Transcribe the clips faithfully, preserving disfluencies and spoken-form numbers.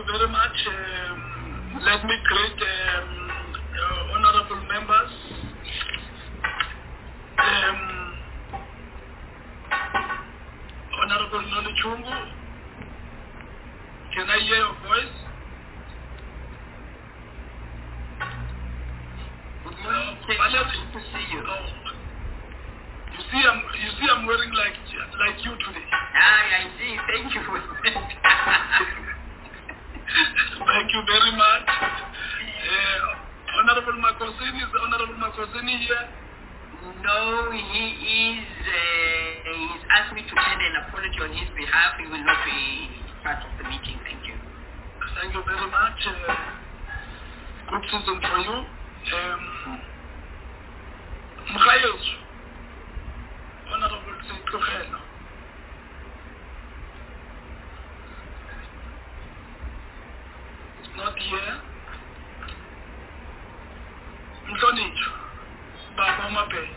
very much. Um, let me greet um, uh, honorable members. Um, Honorable Nolichungu, can I hear your voice? Uh, Good to see you. Oh. You see, I'm you see, I'm wearing like like you today. Ah, I see. Thank you. Thank you very much. Uh, Honorable Makosini, is Honorable Makosini here? No, he is. Uh, he's asked me to send an apology on his behalf. He will not be part of the meeting. Thank you. Thank you very much. Uh, good season for you. Um, Mkhayethu, Honorable Sitlogelo. It's not here. Mhlonitshwa, Baba Mabheka.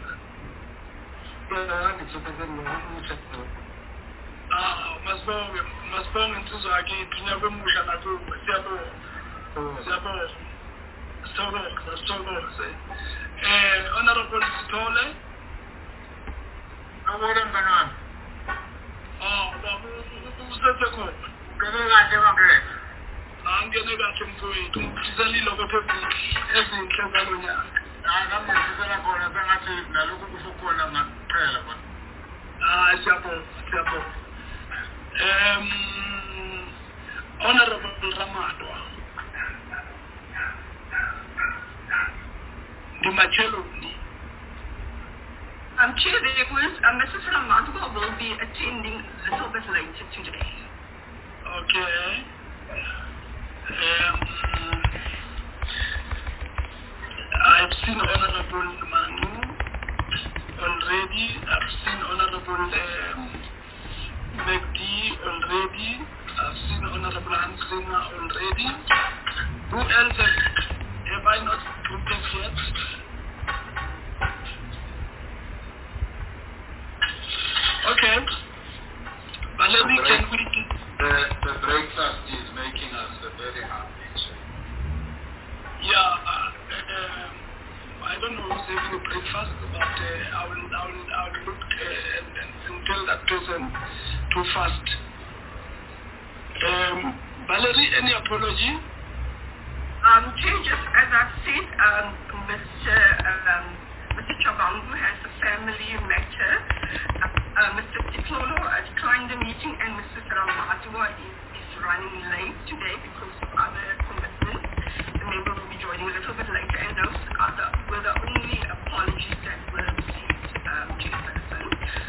Ah, masibonge, masibonge insizwa yakithi, unyaka omusha nakuwe, siyabonga. Siyabonga. Sithokoze, sithokoze. Eh, Honorable Sithole. Awubona mngani wami. Ah, baba usethe khona. Ngeke kahle bangeke. Angene kahle mfowethu, ngifisela ilokho ezinhle zalo nyaka. Hayi nami ngifisela khona sengathi nalokho kusho khona ngakuqhela khona. Ah, siyabonga, siyabonga. Um, Honorable Ramadwa. Ndimacheloni. Um, Chair Beckworth, uh, Missus Ramadwa will be attending a little bit later today. Okay. Um, I've seen Honorable Manu already. I've seen Honorable um, Megdi already. I've seen Honorable Hansina already. Who else have, have I not greeted yet? Okay. Valerie, can we... The, the breakfast is making us very happy. Yeah, uh, um, I don't know who's having a breakfast, but uh, I will, I will, I will look uh, and, and, and tell that person to fast. Um, Valerie, any apology? Um, Chair, just as I've said, um, Mister Um, Mister Chabangu has a family matter. Uh, uh, Mister Titlolo has declined the meeting, and Mister Ramadwa is, is running late today because of other commitments. The member will be joining a little bit later, and those are the, were the only apologies that were received, um, Chairperson.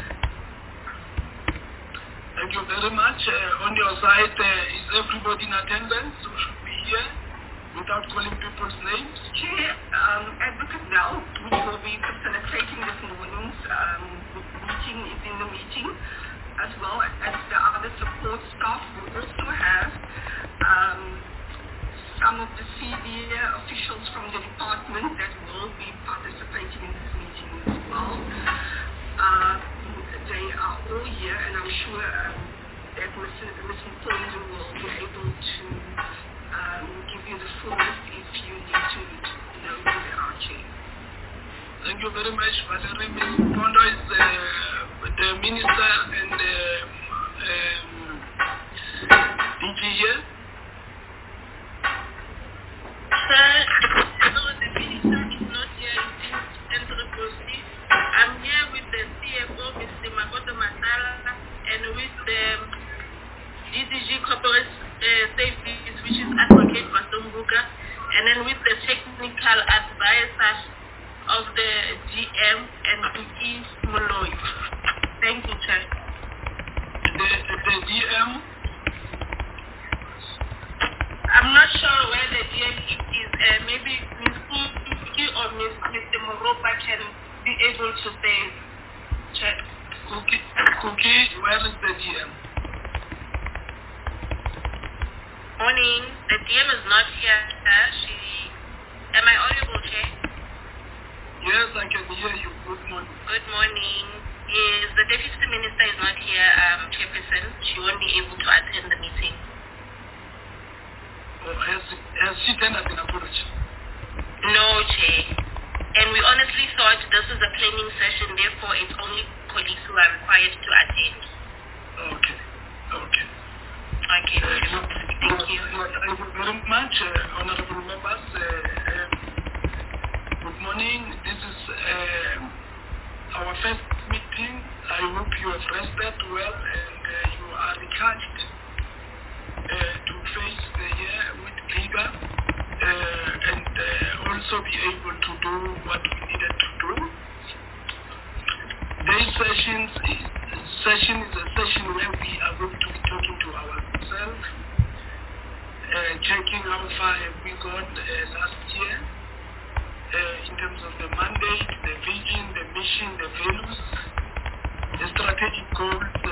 Thank you very much. Uh, on your side, uh, is everybody in attendance who should be here without calling people's names? Chair, um, Advocate Bell, which will be facilitating this morning's um, meeting, is in the meeting, as well as the other support staff. We also have um, some of the senior officials from the department that will be participating in this meeting as well. Uh, they are all here, and I'm sure um, that Mister Mister Mpondo will be able to um, give you the full list if you need to know who they are, Chair. Thank you very much, Valerie. Miz Pondo is uh, the minister and um, um, D G here. Sir, no, the minister is not here in Anthropology. I'm here with the C F O, Mister Makoto Masala, and with the D D G Corporate uh, Safety, which is Advocate Masombuka, and then with the technical advisor of the G M and E. Molloy. Thank you, Chair. The, the G M? I'm not sure where the G M is. Uh, maybe Miz Kuki or Miz Mister Moropa can be able to say, Chair. Cookie, Cookie, where is the G M? Morning. The D M is not here, sir. She... Am I audible, Chair? Yes, I can hear you. Good morning. Good morning. Yes, the Deputy Minister is not here, um, Chairperson. She won't be able to attend the meeting. are required to attend. Okay, okay. Okay, Uh, thank you. Thank you very much, uh, honorable members. Uh, um, good morning. This is um, our first meeting. I hope you have rested well and uh, you are recharged uh, to face the year with vigor uh, and uh, also be able to do what we needed to do. This sessions is, session is a session where we are going to be talking to ourselves, uh, checking how far have we gone uh, last year uh, in terms of the mandate, the vision, the mission, the values, the strategic goals, uh,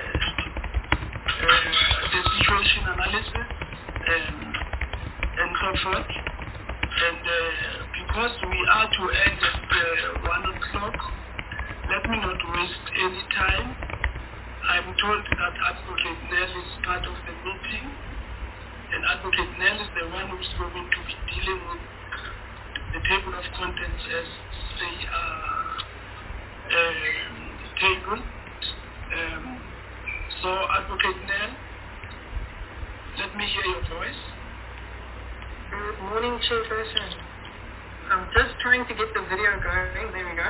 uh, the situation analysis, um, and so forth. And uh, because we are to end at uh, one o'clock, let me not waste any time. I'm told that Advocate Nell is part of the meeting, and Advocate Nell is the one who's going to be dealing with the table of contents as they are um, tabled. Um, so, Advocate Nell, let me hear your voice. Good morning, Chairperson. I'm just trying to get the video going. There we go.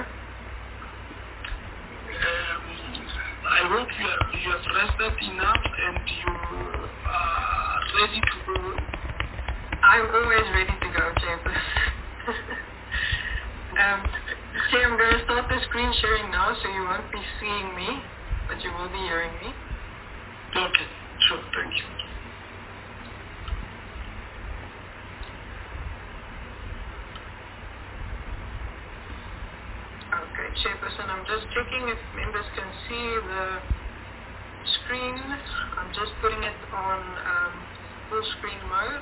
Um, I hope you have, you have rested enough and you are ready to go. I'm always ready to go, Chairperson. um, Chair, I'm going to start the screen sharing now, so you won't be seeing me, but you will be hearing me. Okay, sure, thank you. Okay, Chairperson, I'm just checking if members can see the screen. I'm just putting it on um, full screen mode.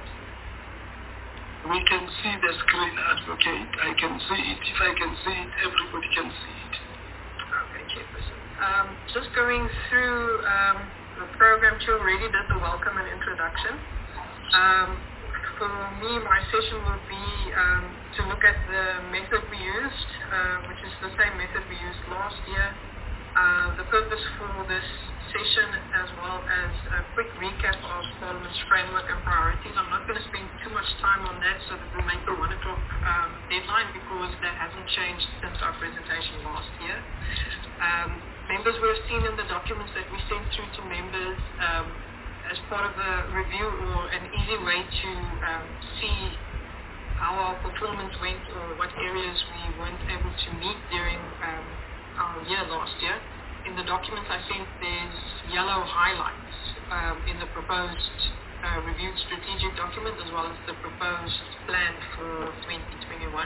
We can see the screen, Advocate. I can see it. If I can see it, everybody can see it. Okay, Chairperson. Um, just going through um, the program, you already did the welcome and introduction. Um, for me, my session will be um, to look at the method we used, uh, which is the same method we used last year. Uh, the purpose for this session, as well as a quick recap of Parliament's framework and priorities. I'm not going to spend too much time on that so that we'll make the one o'clock um, deadline, because that hasn't changed since our presentation last year. Um, members will have seen in the documents that we sent through to members um, as part of the review, or an easy way to um, see how our performance went, or what areas we weren't able to meet during um, our year last year. In the documents I sent, there's yellow highlights um, in the proposed uh, reviewed strategic document, as well as the proposed plan for twenty twenty-one.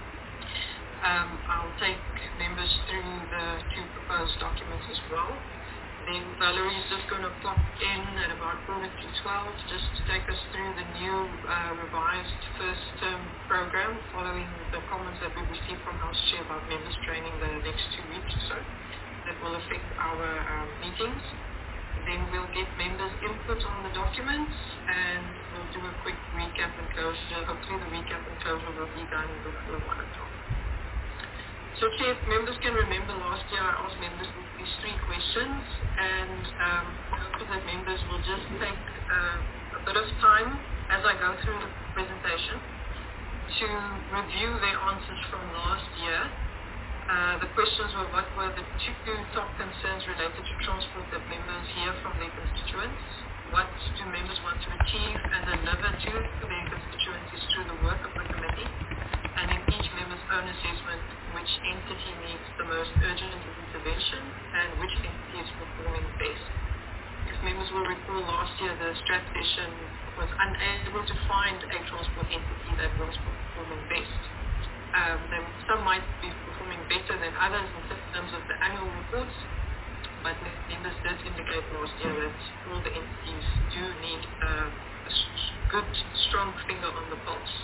Um, I'll take members through the two proposed documents as well. Then Valerie is just going to pop in at about quarter to twelve just to take us through the new uh, revised first term program, following the comments that we received from House Chair about members training the next two weeks or so. That will affect our um, meetings. Then we'll get members' input on the documents, and we'll do a quick recap and closure. Hopefully the recap and closure will be done before one o'clock. So, Chair, if members can remember, last year I asked members these three questions, and um, I hope that members will just take uh, a bit of time as I go through the presentation to review their answers from last year. Uh, the questions were, what were the two top concerns related to transport that members hear from their constituents? What do members want to achieve and deliver to their constituencies through the work of the committee? And in each member's own assessment, which entity needs the most urgent intervention and which entity is performing best. If members will recall, last year the strat session was unable to find a transport entity that was performing best. Um, then some might be performing better than others in terms of the annual reports, but members did indicate last year that all the entities do need uh, a good, strong finger on the pulse.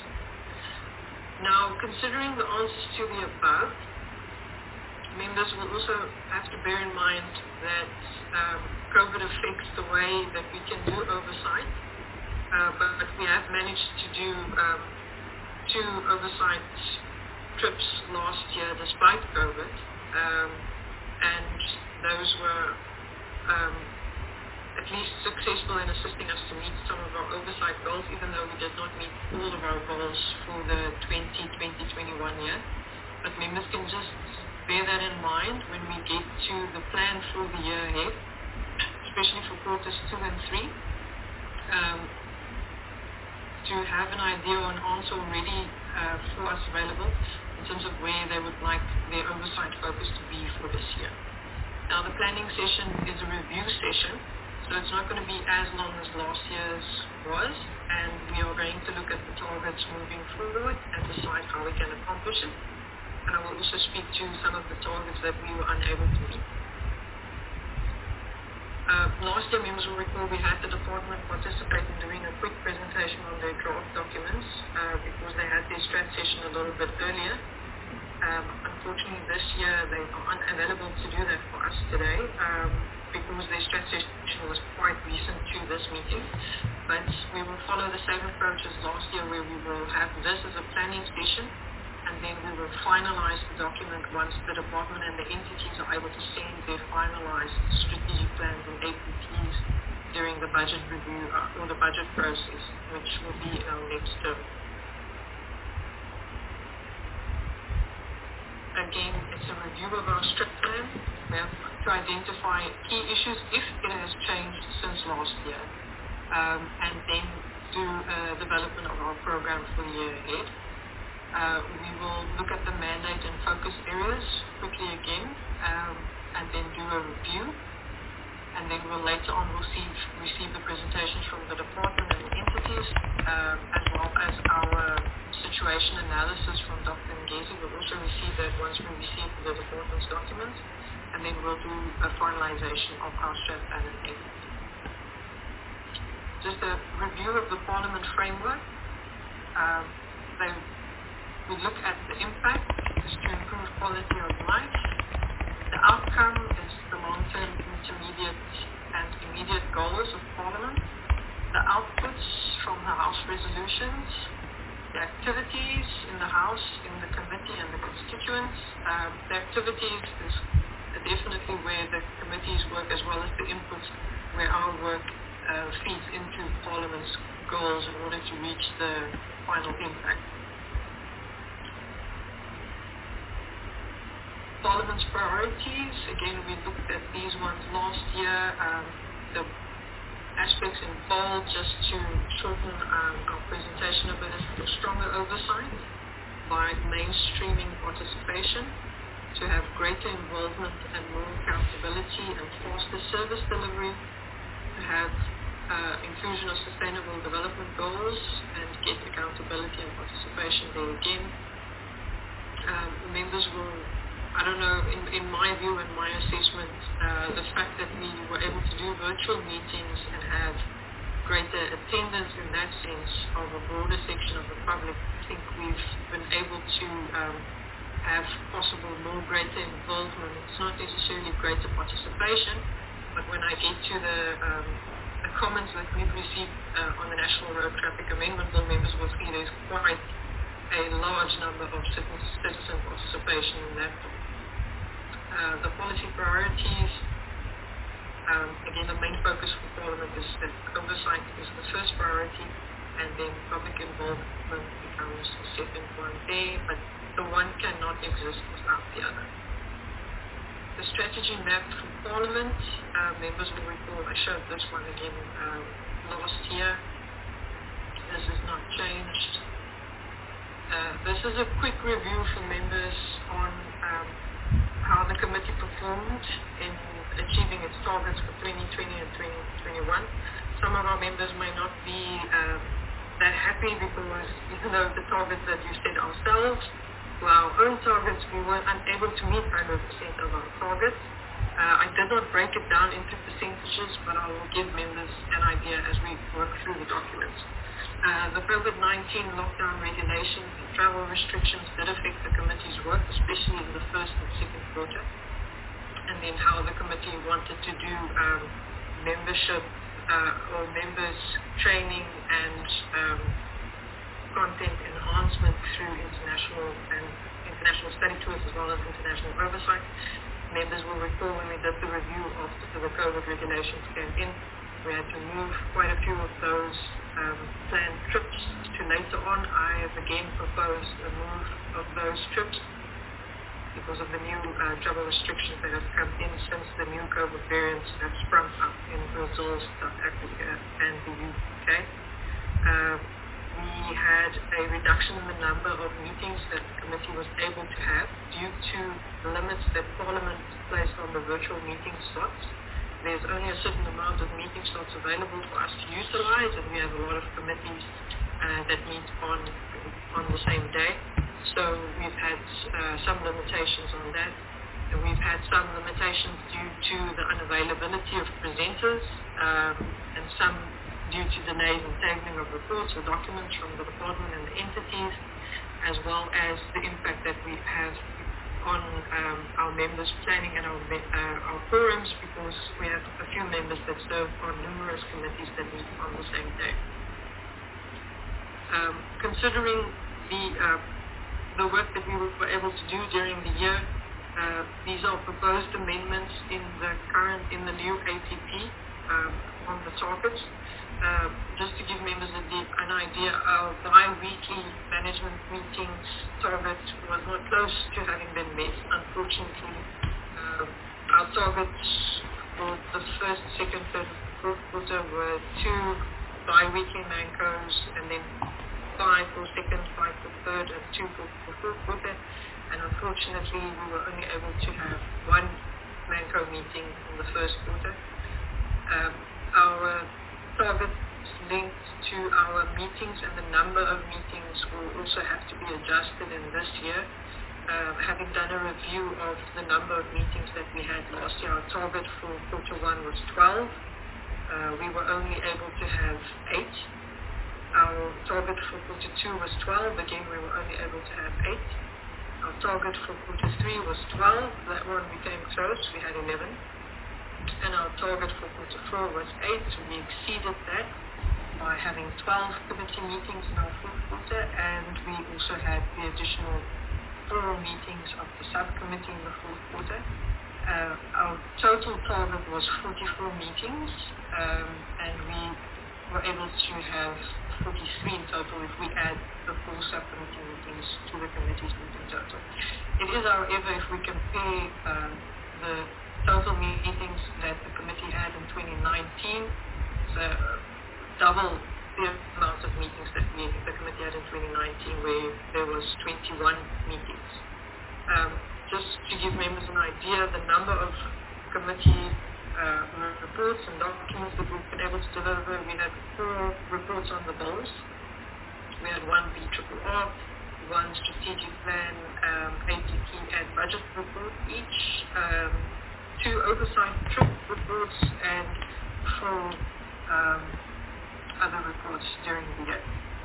Now, considering the answers to the above, members will also have to bear in mind that um, COVID affects the way that we can do oversight, uh, but, but we have managed to do um, two oversight trips last year despite COVID. Um, and those were um, at least successful in assisting us to meet some of our oversight goals, even though we did not meet all of our goals for the twenty twenty twenty-one year. But members can just bear that in mind when we get to the plan for the year ahead, especially for quarters two and three, um, to have an idea or an answer already uh, for us available in terms of where they would like their oversight focus to be for this year. Now, the planning session is a review session, so it's not going to be as long as last year's was, and we are going to look at the targets moving forward and decide how we can accomplish it. And I will also speak to some of the targets that we were unable to meet. Uh, last year, members will recall we had the department participate in doing a quick presentation on their draft documents uh, because they had their strat session a little bit earlier. Um, unfortunately, this year they are unavailable to do that for us today um, because their strat session was quite recent to this meeting. But we will follow the same approach as last year, where we will have this as a planning session, and then we will finalize the document once the department and the entities are able to send their finalized strategic plans and A P Ps during the budget review uh, or the budget process, which will be our next term. Again, it's a review of our strat plan. We have to identify key issues if it has changed since last year, um, and then do a development of our program for the year ahead. Uh, we will look at the mandate and focus areas quickly again, um, and then do a review. And then we'll later on receive, receive the presentations from the department and the entities, um, as well as our situation analysis from Doctor Ngezi. We'll also receive that once we receive the department's documents, and then we'll do a finalization of our strat plan and A P P. Just a review of the Parliament framework. Um, they We look at the impact is to improve quality of life. The outcome is the long-term, intermediate, and immediate goals of Parliament. The outputs from the House resolutions. The activities in the House, in the committee, and the constituents. Um, the activities is definitely where the committees work, as well as the inputs where our work uh, feeds into Parliament's goals in order to reach the final impact. Parliament's priorities, again, we looked at these ones last year. Um, the aspects in bold, just to shorten um, our presentation a bit, is for stronger oversight by mainstreaming participation, to have greater involvement and more accountability and faster service delivery, to have uh, inclusion of sustainable development goals and get accountability and participation there again. Um, members will I don't know, in, in my view and my assessment, uh, the fact that we were able to do virtual meetings and have greater attendance in that sense of a broader section of the public, I think we've been able to um, have possible more greater involvement. It's not necessarily greater participation, but when I get to the, um, the comments that we've received uh, on the National Road Traffic Amendment Bill, members will see there's quite a large number of citizen participation in that. Uh, the policy priorities, um, again, the main focus for Parliament is that oversight is the first priority, and then public involvement becomes the second one there, but the one cannot exist without the other. The strategy map for Parliament, uh, members will recall, I showed this one again um, last year. This has not changed. Uh, this is a quick review for members on um, how the committee performed in achieving its targets for twenty twenty and twenty twenty-one. Some of our members may not be uh, that happy because even though the targets that we set ourselves were our own targets, we were unable to meet one hundred percent of our targets. Uh, I did not break it down into percentages, but I will give members an idea as we work through the documents. Uh, the COVID nineteen lockdown regulations and travel restrictions did affect the committee's work, especially in the first and second quarter. And then how the committee wanted to do um, membership uh, or members training and um, content enhancement through international and international study tours as well as international oversight. members will recall when we did the review after the COVID regulations came in, we had to move quite a few of those um, planned trips to later on. I have again proposed a move of those trips because of the new uh, travel restrictions that have come in since the new COVID variants have sprung up in Brazil, South Africa, and the U K. Uh, we had a reduction in the number of meetings that the committee was able to have due to limits that Parliament placed on the virtual meeting slots. There's only a certain amount of meeting slots available for us to utilize, and we have a lot of committees uh, that meet on on the same day. So we've had uh, some limitations on that. And we've had some limitations due to the unavailability of presenters um, and some due to delays in tabling of reports or documents from the department and the entities, as well as the impact that we have on um, our members' planning and our, uh, our forums, because we have a few members that serve on numerous committees that meet on the same day. Um, considering the uh, the work that we were able to do during the year, uh, these are proposed amendments in the current in the new A T P um, on the targets. Uh, just to give members a deep, an idea, our bi-weekly management meetings target was not close to having been met, unfortunately. Uh, our targets for the first, second, third, fourth quarter were two bi-weekly MANCOs, and then five for second, five for third, and two for the fourth quarter. And unfortunately, we were only able to have one MANCO meeting in the first quarter. Um, our targets linked to our meetings and the number of meetings will also have to be adjusted in this year. Uh, having done a review of the number of meetings that we had last year, our target for quarter one was twelve. Uh, we were only able to have eight. Our target for quarter two was twelve. Again, we were only able to have eight. Our target for quarter three was twelve. That one became close. We had eleven. And our target for quarter four was eight. So we exceeded that by having twelve committee meetings in our fourth quarter, and we also had the additional four meetings of the subcommittee in the fourth quarter. Uh, our total target was forty-four meetings, um, and we were able to have forty-three in total if we add the four subcommittee meetings to the committee's meeting total. It is, however, if we compare um, the total meetings that the committee had in twenty nineteen, so uh, double the amount of meetings that we, the committee had in twenty nineteen, where there was twenty-one meetings. Um, just to give members an idea, the number of committee uh, reports and documents that we've been able to deliver, we had four reports on the bills. We had one B R R R, one strategic plan, um, A T P and budget report each, um, two oversight trip reports, and four um, other reports during the year.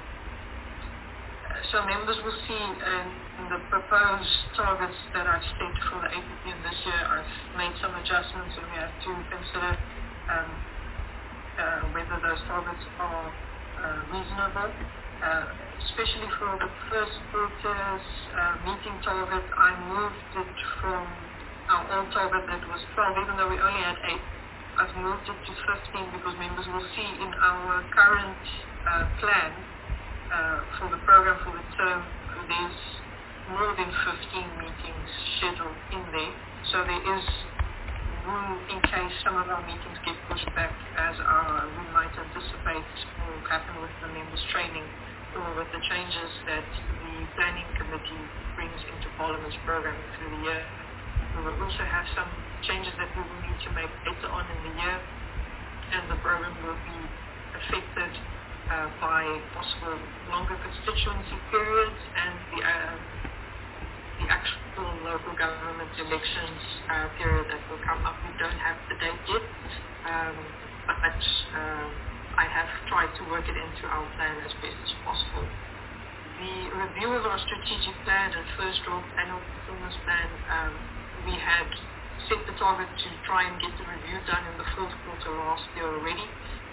Uh, so members will see in, in the proposed targets that I've set for the A T P in this year, I've made some adjustments, and we have to consider um, uh, whether those targets are uh, reasonable. Uh, especially for the first quarter's uh, meeting target, I moved it from our old target that was twelve, even though we only had eight. I've moved it to fifteen because members will see in our current uh, plan uh, for the program for the term, there's more than fifteen meetings scheduled in there. So there is room in case some of our meetings get pushed back, as our, we might anticipate will happen with the members' training or with the changes that the planning committee brings into Parliament's program through the year. We will also have some changes that we will need to make later on in the year, and the program will be affected uh, by possible longer constituency periods and the, uh, the actual local government elections uh, period that will come up. We don't have the date yet, um, but uh, I have tried to work it into our plan as best as possible. The review of our strategic plan and first draft annual performance plan, um, we had set the target to try and get the review done in the fourth quarter last year already.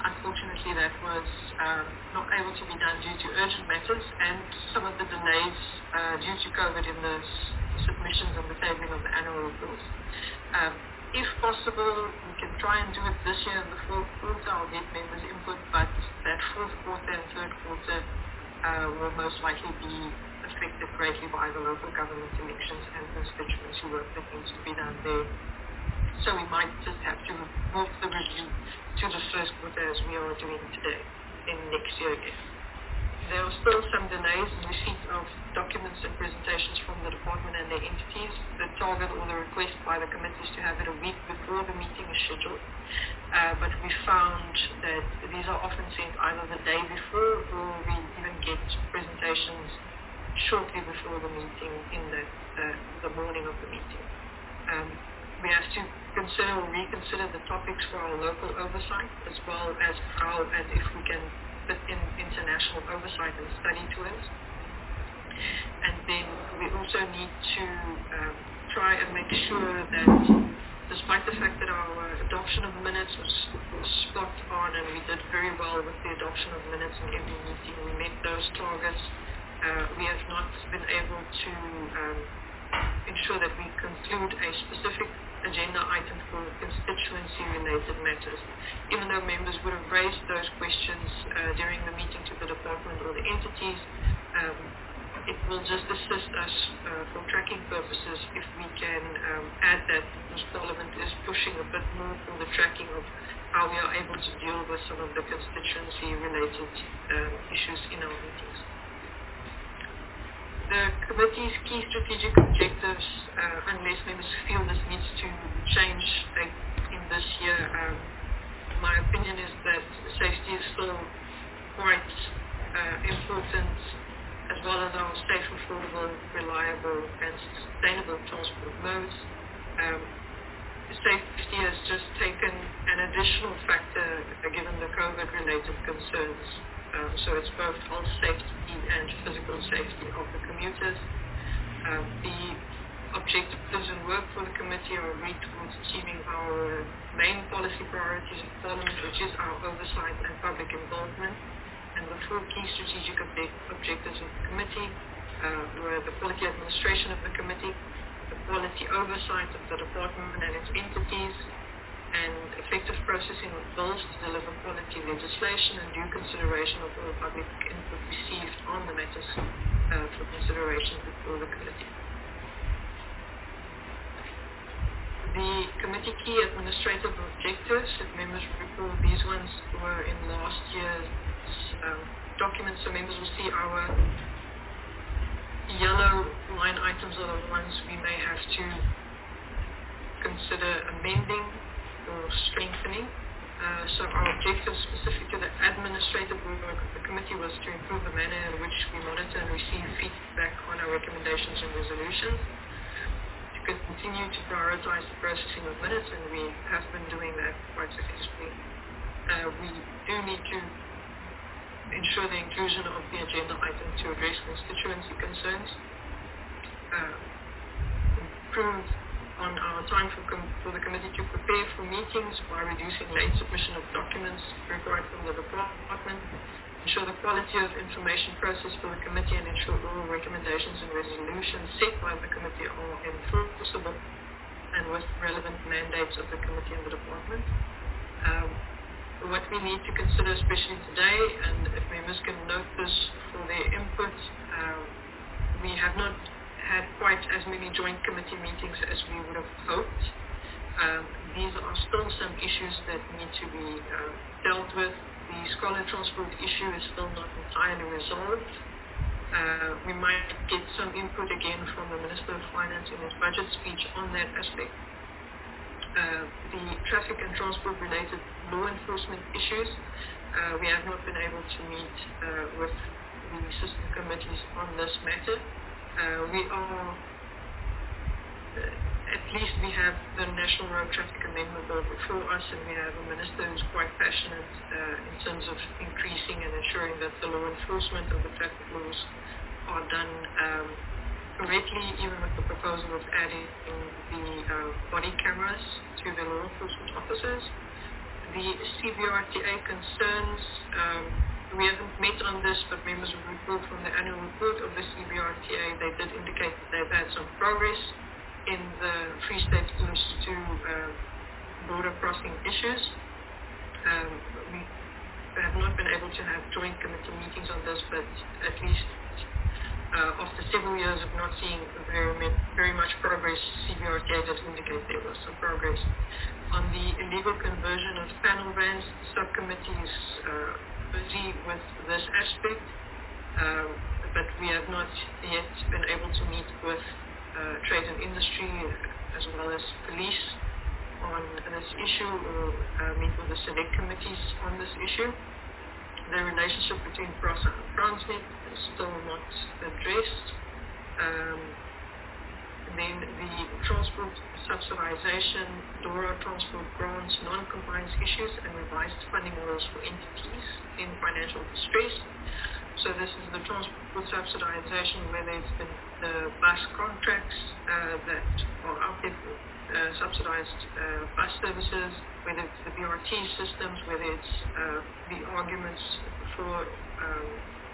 unfortunately, that was um, not able to be done due to urgent matters and some of the delays uh, due to COVID in the s- submissions and the tabling of the annual reports. Um, if possible, we can try and do it this year in the fourth quarter. I'll get members' input, but that fourth quarter and third quarter uh, will most likely be affected greatly by the local government elections and constituency work that needs to be done there. So we might just have to move the review to the first quarter as we are doing today in next year again. There are still some delays in receipt of documents and presentations from the department and their entities. The target or the request by the committee is to have it a week before the meeting is scheduled. Uh, but we found that these are often sent either the day before or we even get presentations shortly before the meeting in the, uh, the morning of the meeting. Um, we have to consider or reconsider the topics for our local oversight as well as how and if we can fit in international oversight and study tours. And then we also need to um, try and make sure that despite the fact that our adoption of minutes was, was spot on and we did very well with the adoption of minutes in every meeting, we met those targets, uh, we have not been able to um, ensure that we conclude a specific agenda item for constituency-related matters. Even though members would have raised those questions uh, during the meeting to the department or the entities, um, it will just assist us uh, for tracking purposes if we can um, add that because Parliament is pushing a bit more for the tracking of how we are able to deal with some of the constituency-related um, issues in our meetings. The committee's key strategic objectives, uh, unless members feel this needs to change uh, in this year, um, my opinion is that safety is still quite uh, important, as well as our safe, affordable, reliable and sustainable transport modes. Um, safety has just taken an additional factor uh, given the COVID-related concerns. Um, so it's both health safety and physical safety of the commuters. Um, the objectives and work for the committee are read towards achieving our main policy priorities of Parliament, which is our oversight and public involvement. And the four key strategic ob- objectives of the committee uh, were the quality administration of the committee, the quality oversight of the department and its entities, and effective processing of bills to deliver quality legislation and due consideration of all public input received on the matters uh, for consideration before the committee. The committee key administrative objectives, if members recall, these ones were in last year's um, documents, so members will see our yellow line items are the ones we may have to consider amending or strengthening. Uh, so our objective specific to the administrative work of the committee was to improve the manner in which we monitor and receive feedback on our recommendations and resolutions, to continue to prioritize the processing of minutes, and we have been doing that quite successfully. Uh, we do need to ensure the inclusion of the agenda item to address constituency concerns, uh, improve on our time for, com- for the committee to prepare for meetings by reducing late submission of documents required from the department, ensure the quality of information processed for the committee, and ensure all recommendations and resolutions set by the committee are enforceable and with relevant mandates of the committee and the department. Um, what we need to consider, especially today, and if members can note this for their input, um, we have not had quite as many joint committee meetings as we would have hoped. Um, these are still some issues that need to be uh, dealt with. The scholar transport issue is still not entirely resolved. Uh, we might get some input again from the Minister of Finance in his budget speech on that aspect. Uh, the traffic and transport related law enforcement issues, uh, we have not been able to meet uh, with the system committees on this matter. Uh, we are, uh, at least we have the National Road Traffic Amendment Bill before us, and we have a minister who's quite passionate uh, in terms of increasing and ensuring that the law enforcement of the traffic laws are done um, correctly, even with the proposal of adding the uh, body cameras to the law enforcement officers. The C B R T A concerns, um, we haven't met on this, but members will recall from the annual report of the C B R T A, they did indicate that they've had some progress in the Free State Police to uh, border crossing issues. Um, we have not been able to have joint committee meetings on this, but at least uh, after several years of not seeing very, very much progress, C B R T A did indicate there was some progress. On the illegal conversion of panel vans, the subcommittee is uh, busy with this aspect, um, but we have not yet been able to meet with uh, trade and industry as well as police on this issue, or uh, meet with the select committees on this issue. The relationship between PRASA and Transnet is still not addressed. Um, then the transport subsidization, DORA transport grants, non-compliance issues, and revised funding rules for entities in financial distress. So this is the transport subsidization, whether it's the, the bus contracts uh, that are out there for uh, subsidized uh, bus services, whether it's the B R T systems, whether it's uh, the arguments for um,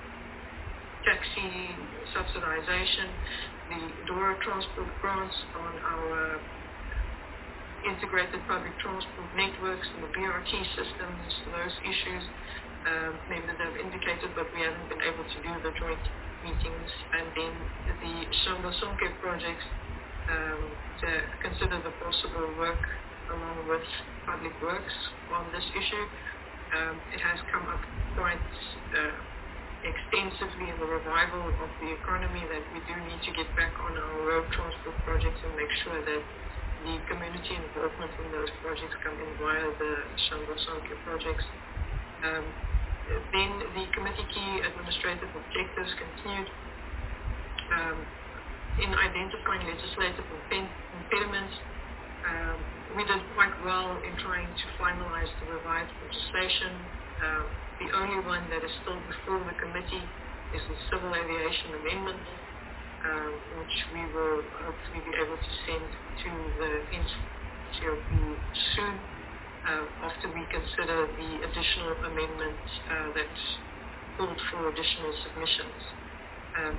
taxi subsidization, the DORA transport grants on our integrated public transport networks and the B R T systems, those issues um, members have indicated, but we haven't been able to do the joint meetings. And then the Shambo Sonke projects, um, to consider the possible work along with public works on this issue. Um, it has come up quite uh, extensively in the revival of the economy that we do need to get back on our road transport projects and make sure that the community involvement in those projects come in via the Shambo Sonke projects. Um, then the committee key administrative objectives continued um, in identifying legislative impen- impediments. Um, we did quite well in trying to finalize the revised legislation. Uh, the only one that is still before the committee is the Civil Aviation Amendment, um, which we will hopefully be able to send to the N C O P soon, uh, after we consider the additional amendment uh, that called for additional submissions. Um,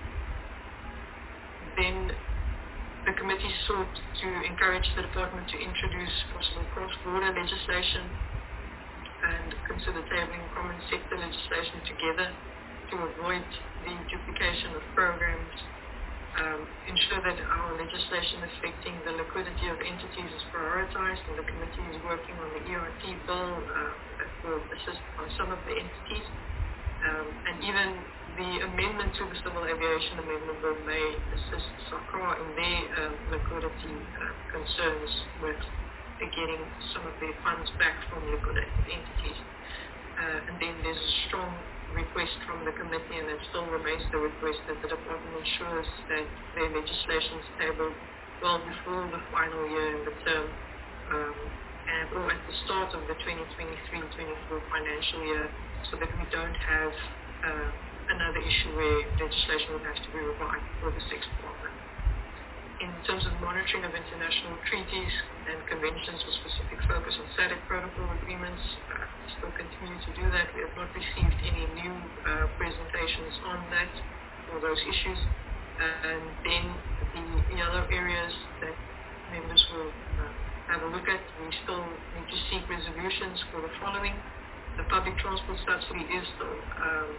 then the committee sought to encourage the department to introduce possible cross-border legislation and consider tabling common sector legislation together to avoid the duplication of programs, um, ensure that our legislation affecting the liquidity of entities is prioritized, and the committee is working on the E R T bill uh, that will assist on some of the entities. Um, and even the amendment to the Civil Aviation Amendment Bill may assist SACA in their uh, liquidity uh, concerns with uh, getting some of their funds back from liquidated entities. Uh, and then there's a strong request from the committee, and it still remains the request that the department ensures that their legislation is tabled well before the final year in the term, um, and or at the start of the twenty twenty-three twenty-four financial year, so that we don't have uh, another issue where legislation would have to be revised for the sixth department. In terms of monitoring of international treaties and conventions with specific focus on SADC protocol agreements, uh, we still continue to do that. We have not received any new uh, presentations on that or those issues. And then the, the other areas that members will uh, have a look at, we still need to seek resolutions for the following. The public transport subsidy is still um,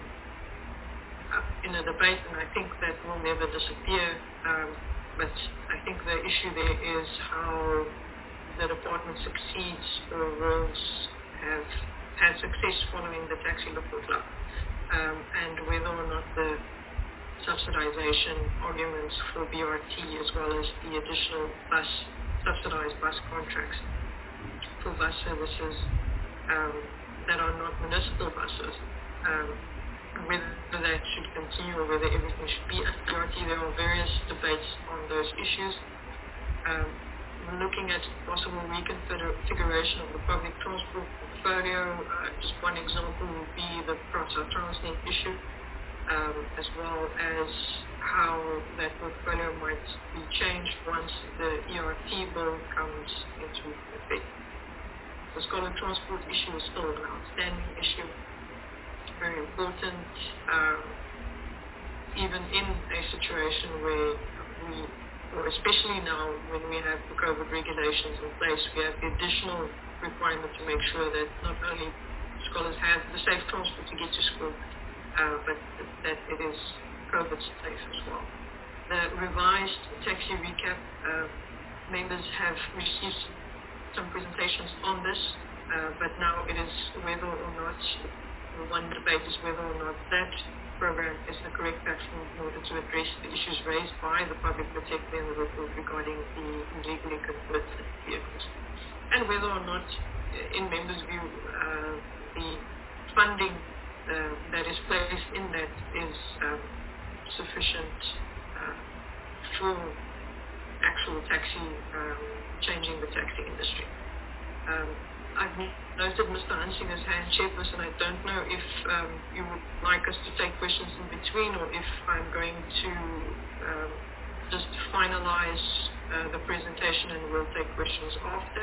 up in a debate, and I think that will never disappear. Um, but I think the issue there is how the department succeeds or will have had success following the taxi loophole club, um, and whether or not the subsidization arguments for B R T as well as the additional bus subsidized bus contracts for bus services um, that are not municipal buses, um, whether that should continue or whether everything should be at B R T. There are various debates on those issues. Um, looking at possible reconfiguration of the public transport portfolio, uh, just one example would be the PRASA Transnet issue, um, as well as how that portfolio might be changed once the E R T bill comes into effect. the scholar transport issue is still an outstanding issue, very important, um, even in a situation where we, or especially now when we have the COVID regulations in place, we have the additional requirement to make sure that not only scholars have the safe transport to get to school, uh, but that it is COVID safe as well. The revised taxi recap, uh, members have received some presentations on this, uh, but now it is whether or not, one debate is whether or not that program is the correct platform in order to address the issues raised by the public protector in the report regarding the illegally converted vehicles, and whether or not, in members' view, uh, the funding uh, that is placed in that is um, sufficient uh, for actual taxi, um, changing the taxi industry. Um, I've noted Mister Hansinger's hand, Chairperson. I don't know if um, you would like us to take questions in between, or if I'm going to um, just finalize uh, the presentation and we'll take questions after.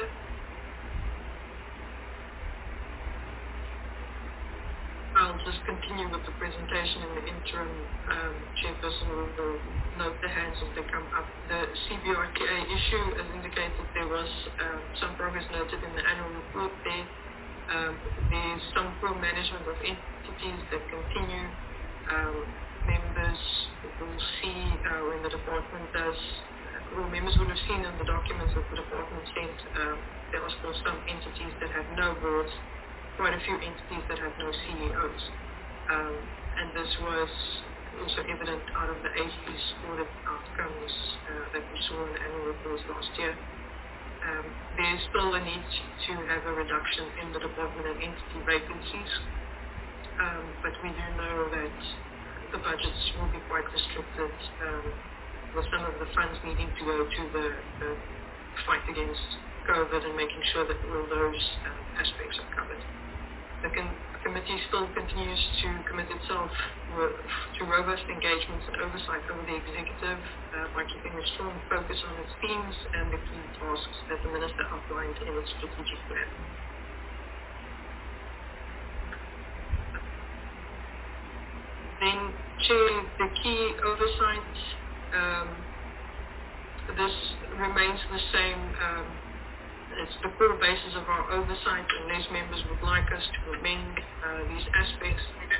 I'll just continue with the presentation in the interim. Um, Chairperson will, will note the hands as they come up. The C B R T A issue, as indicated, there was um, some progress noted in the annual report there. Um, there's some poor management of entities that continue. Um, members will see uh, when the department does, well, members would have seen in the documents that the department sent, um, there are still some entities that have no boards, quite a few entities that have no C E Os. Um, and this was also evident out of the A C's audit outcomes uh, that we saw in the annual reports last year. Um, there's still a need to have a reduction in the department and entity vacancies, um, but we do know that the budgets will be quite restricted, um, with some of the funds needing to go to the, the fight against COVID and making sure that all those um, aspects are covered. The con- committee still continues to commit itself with, to robust engagements and oversight over the executive uh, by keeping a strong focus on its themes and the key tasks that the Minister outlined in its strategic plan. Then, Chair, the key oversight, um, this remains the same. Um, It's the core basis of our oversight, unless members would like us to amend uh, these aspects.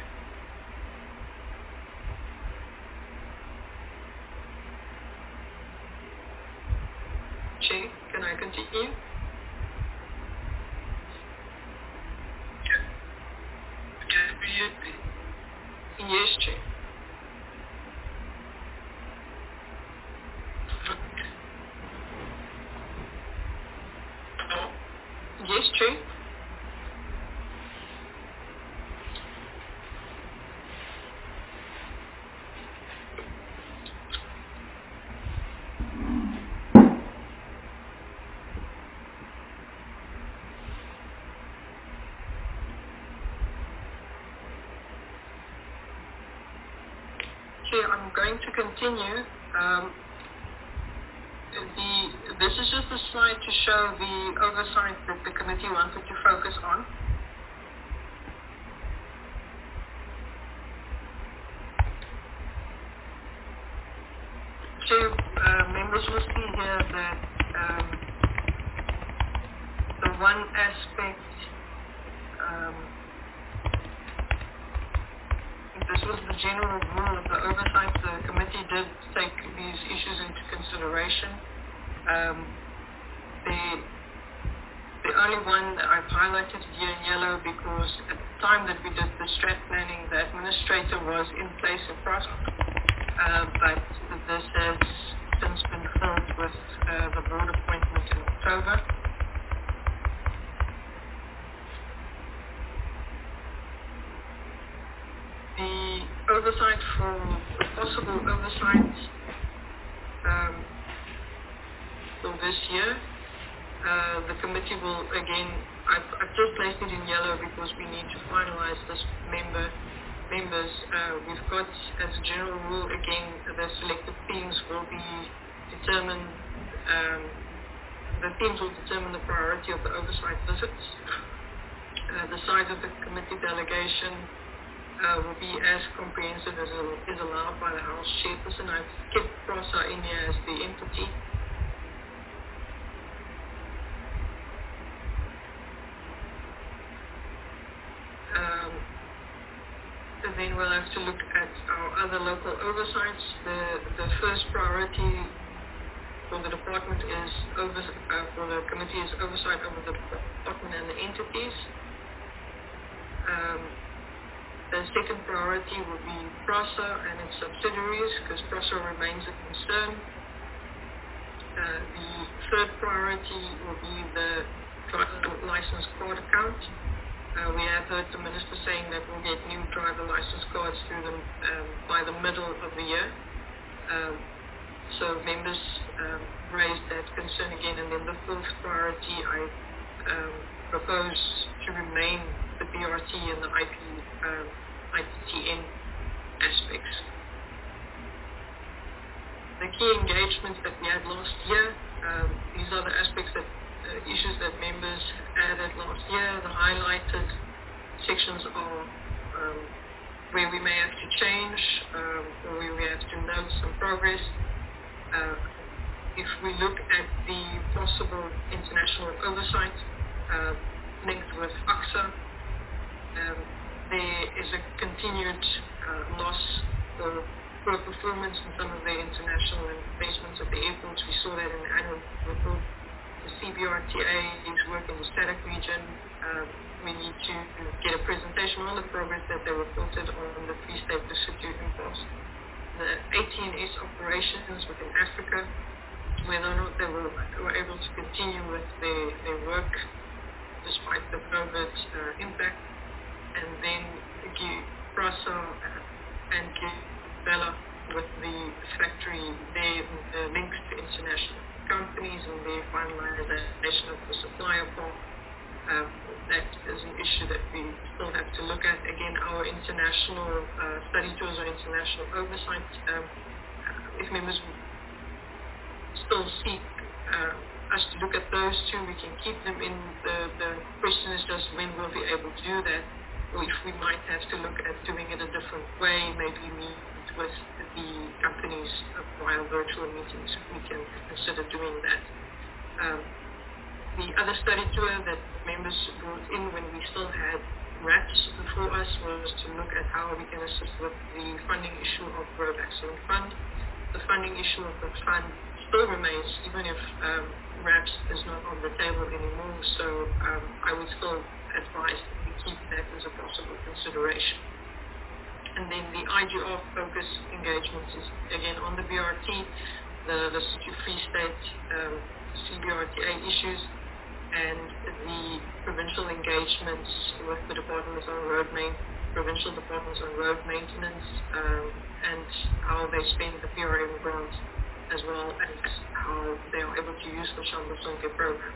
Chair, can I continue? Yes, Chair. Yes, Chair. Chair, I'm going to continue. Um, the, this is just a slide to show the oversight that the committee wanted to focus on. Chair, uh, members will see here that um, the one aspect, um, this was the general rule of the oversight. The committee did take these issues into consideration. Um, the, the only one that I've highlighted here in yellow, because at the time that we did the strat planning, the administrator was in place in Frost, uh, but this has since been filled with uh, the board appointment in October. The oversight for the possible oversight um, for this year, uh, the committee will again, I've, I've just placed it in yellow because we need to finalize this member members. Uh, we've got, as a general rule, again, the selected themes will be determined um, the themes will determine the priority of the oversight visits. Uh, the size of the committee delegation uh, will be as comprehensive as is allowed by the House Chairperson. I've kept PRASA in here as the entity. Um, and then we'll have to look at our other local oversights. The, the first priority for the department is over, uh, for the committee is oversight over the department and the entities. Um, the second priority will be PRASA and its subsidiaries, because PRASA remains a concern. Uh, the third priority will be the driver license card account. Uh, we have heard the minister saying that we'll get new driver license cards through them um, by the middle of the year. Um, so members um, raised that concern again. And then the fourth priority, I um, propose to remain the B R T and the I P, um, I P T N aspects. The key engagements that we had last year, um, these are the aspects that Uh, issues that members added last year. The highlighted sections are um, where we may have to change um, or where we have to note some progress. Uh, if we look at the possible international oversight uh, linked with A C S A, um, there is a continued uh, loss or poor performance in some of the international investments at the airports. We saw that in the annual report. The C B R T A is working in the SADC region. Uh, we need to get a presentation on the progress that they reported on the Free State Institute impasse. The A T N S operations within Africa, whether or not they were, were able to continue with their, their work despite the COVID uh, impact, and then PRASA and Bella with the factory, their uh, links to international companies and their finalization of the supplier part. Uh, that is an issue that we still have to look at. Again, our international uh, study tours or international oversight, um, uh, if members still seek uh, us to look at those two, we can keep them in. The, the question is just when we'll be able to do that, or if we might have to look at doing it a different way, maybe meet with the companies via virtual meetings. We can consider doing that. Um, the other study tour that members brought in when we still had RAPS before us was to look at how we can assist with the funding issue of Road Accident Fund. The funding issue of the fund still remains, even if um, RAPS is not on the table anymore, so um, I would still advise that we keep that as a possible consideration. And then the I G R focus engagements is again on the B R T, the, the Free State um, C B R T A issues, and the provincial engagements with the departments on road main, provincial departments on road maintenance, um, and how they spend the P R M grant, as well as how they are able to use the Shamba Sonke program.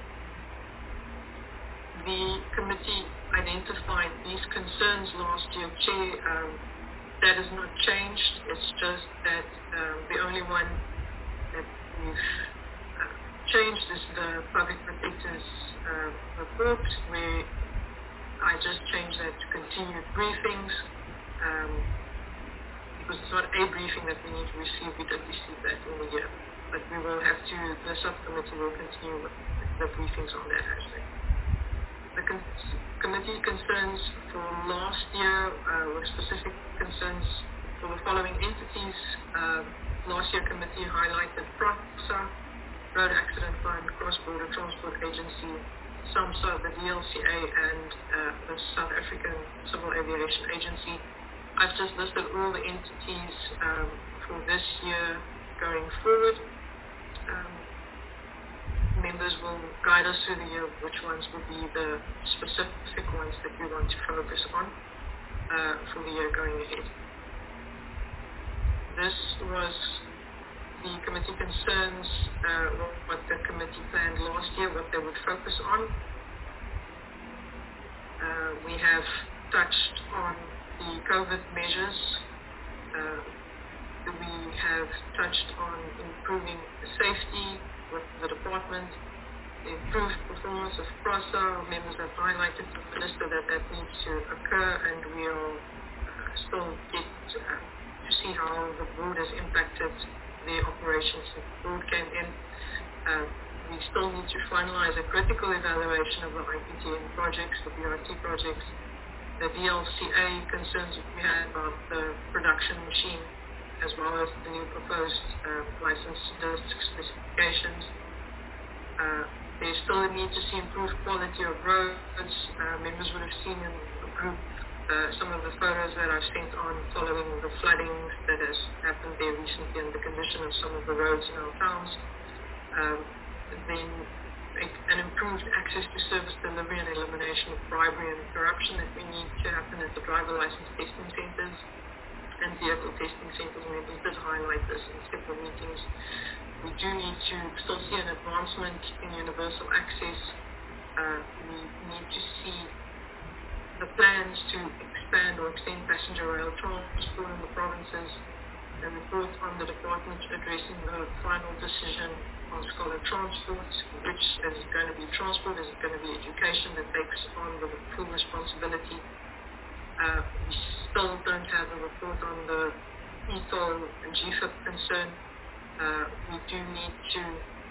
The committee identified these concerns last year, Chair. Um, that has not changed. It's just that um, the only one that we've uh, changed is the Public Protector's uh, report, where I just changed that to continued briefings, um, because it's not a briefing that we need to receive. We did receive that in the year, but we will have to, the subcommittee will continue with the briefings on that aspect. The con- committee concerns for last year uh, were specific concerns for the following entities. Uh, last year committee highlighted PRASA, Road Accident Fund, Cross-Border Transport Agency, SAMHSA, the D L C A, and uh, the South African Civil Aviation Agency. I've just listed all the entities um, for this year going forward. Um, members will guide us through the year which ones will be the specific ones that we want to focus on uh, for the year going ahead. This was the committee concerns, uh, what the committee planned last year, what they would focus on. Uh, we have touched on the COVID measures. Uh, we have touched on improving safety with the department, the improved performance of PRASA. Members have highlighted to the Minister that that needs to occur, and we are uh, still yet uh, to see how the board has impacted their operations since the board came in. Uh, we still need to finalize a critical evaluation of the I P T N projects, the B R T projects, the V L C A concerns that we had about the production machine, as well as the new proposed uh, license disk specifications. Uh, there's still a need to see improved quality of roads. Uh, members would have seen in the group uh, some of the photos that I've sent on following the flooding that has happened there recently and the condition of some of the roads in our towns. Um, then an improved access to service delivery and elimination of bribery and corruption that we need to happen at the driver license testing centres and vehicle testing centres. Members did highlight this in several meetings. We do need to still see an advancement in universal access. Uh, we need to see the plans to expand or extend passenger rail transport in the provinces, a report on the department addressing the final decision on scholar transport, which is it going to be transport, is it going to be education that takes on the full responsibility. Uh, we still don't have a report on the E T O L and G F I P concern. Uh, we do need to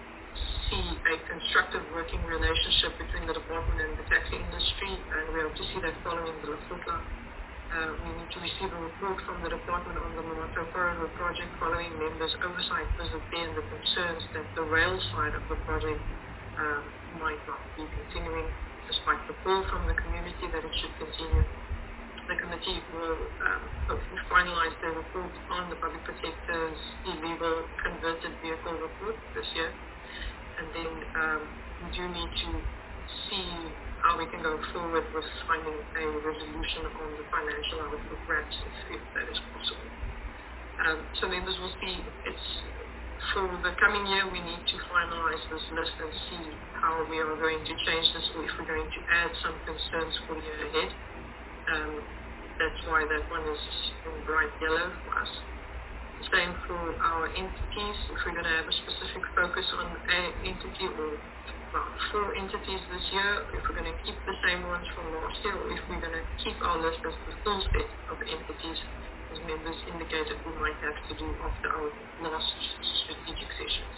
see a constructive working relationship between the department and the taxi industry, and we hope to see that following the Lefutla. Uh, we need to receive a report from the department on the Momato Corridor project following members' oversight visit there and the concerns that the rail side of the project uh, might not be continuing, despite the call from the community that it should continue. The committee will um, hopefully finalize their report on the public protector's illegal converted vehicle report this year. And then um, we do need to see how we can go forward with finding a resolution on the financial outlook grants if, if that is possible. Um, so members will see it's for the coming year we need to finalize this list and see how we are going to change this or if we're going to add some concerns for the year ahead. Um, that's why that one is in bright yellow for us. The same for our entities. If we're going to have a specific focus on an entity or about four entities this year, if we're going to keep the same ones from last year, or if we're going to keep our list as the full set of entities, as members indicated we might have to do after our last strategic sessions.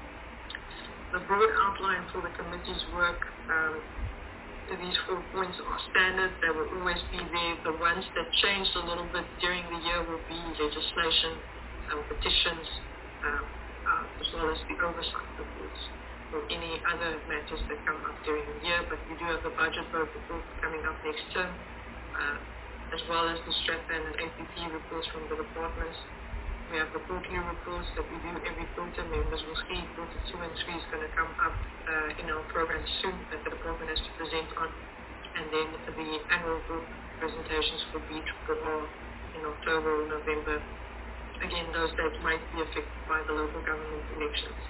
The broad outline for the committee's work, um, these four points are standard. They will always be there. The ones that changed a little bit during the year will be legislation, um, petitions, um, uh, as well as the oversight reports, or any other matters that come up during the year, but we do have the budget vote report coming up next term, uh, as well as the Stratban and A P P reports from the departments. We have the quarterly reports that we do every quarter. Members will see quarter two and three is going to come up uh, in our program soon that the department has to present on, and then the annual group presentations for B R R in October or November. Again, those dates might be affected by the local government elections.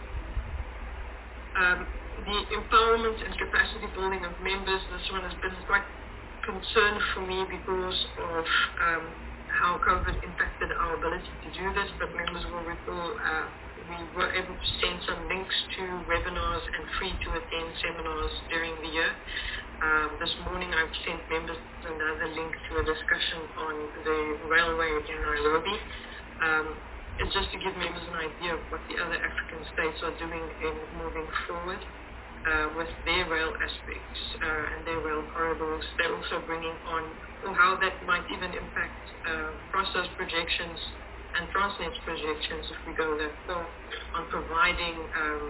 Um, the empowerment and capacity building of members, this one has been quite concerned for me because of um, how COVID impacted our ability to do this, but members will recall uh, we were able to send some links to webinars and free to attend seminars during the year. Um, this morning I've sent members another link to a discussion on the railway in Nairobi. Um, It's just to give members an idea of what the other African states are doing in moving forward uh, with their rail aspects uh, and their rail corridors. They're also bringing on or how that might even impact uh, process projections and Transnet's projections if we go that far on providing um,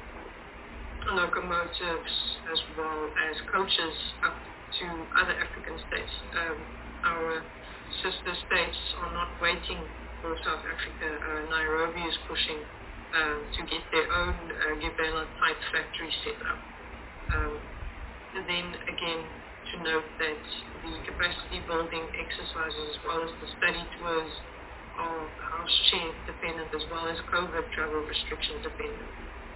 locomotives as well as coaches up to other African states. Um, our sister states are not waiting for South Africa. uh, Nairobi is pushing um, to get their own uh, Gibela type factory set up. Um, and then again, to note that the capacity building exercises as well as the study tours are house chair dependent as well as COVID travel restriction dependent.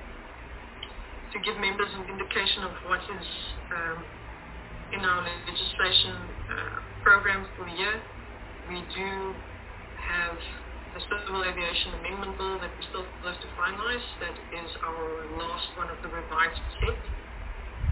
To give members an indication of what is um, in our legislation uh, program for the year, we do have the Civil Aviation Amendment Bill that we still have to finalize. That is our last one of the revised set.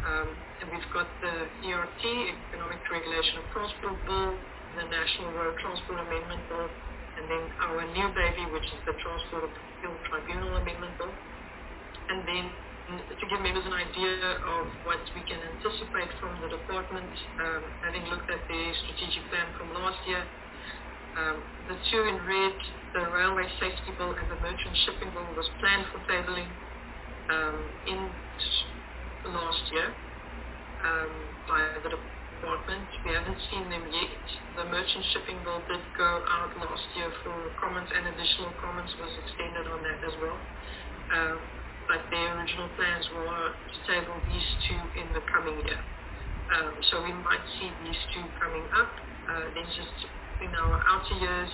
Um, and we've got the E R T, Economic Regulation of Transport Bill, the National Road Transport Amendment Bill, and then our new baby, which is the Transport Appeal Tribunal Amendment Bill. And then to give members an idea of what we can anticipate from the department, um, having looked at the strategic plan from last year, um, the two in red, the Railway Safety Bill and the Merchant Shipping Bill, was planned for tabling um, in last year um, by the department. We haven't seen them yet. The Merchant Shipping Bill did go out last year for comments, and additional comments was extended on that as well. Uh, but their original plans were to table these two in the coming year. Um, so we might see these two coming up. Uh, then just in our outer years,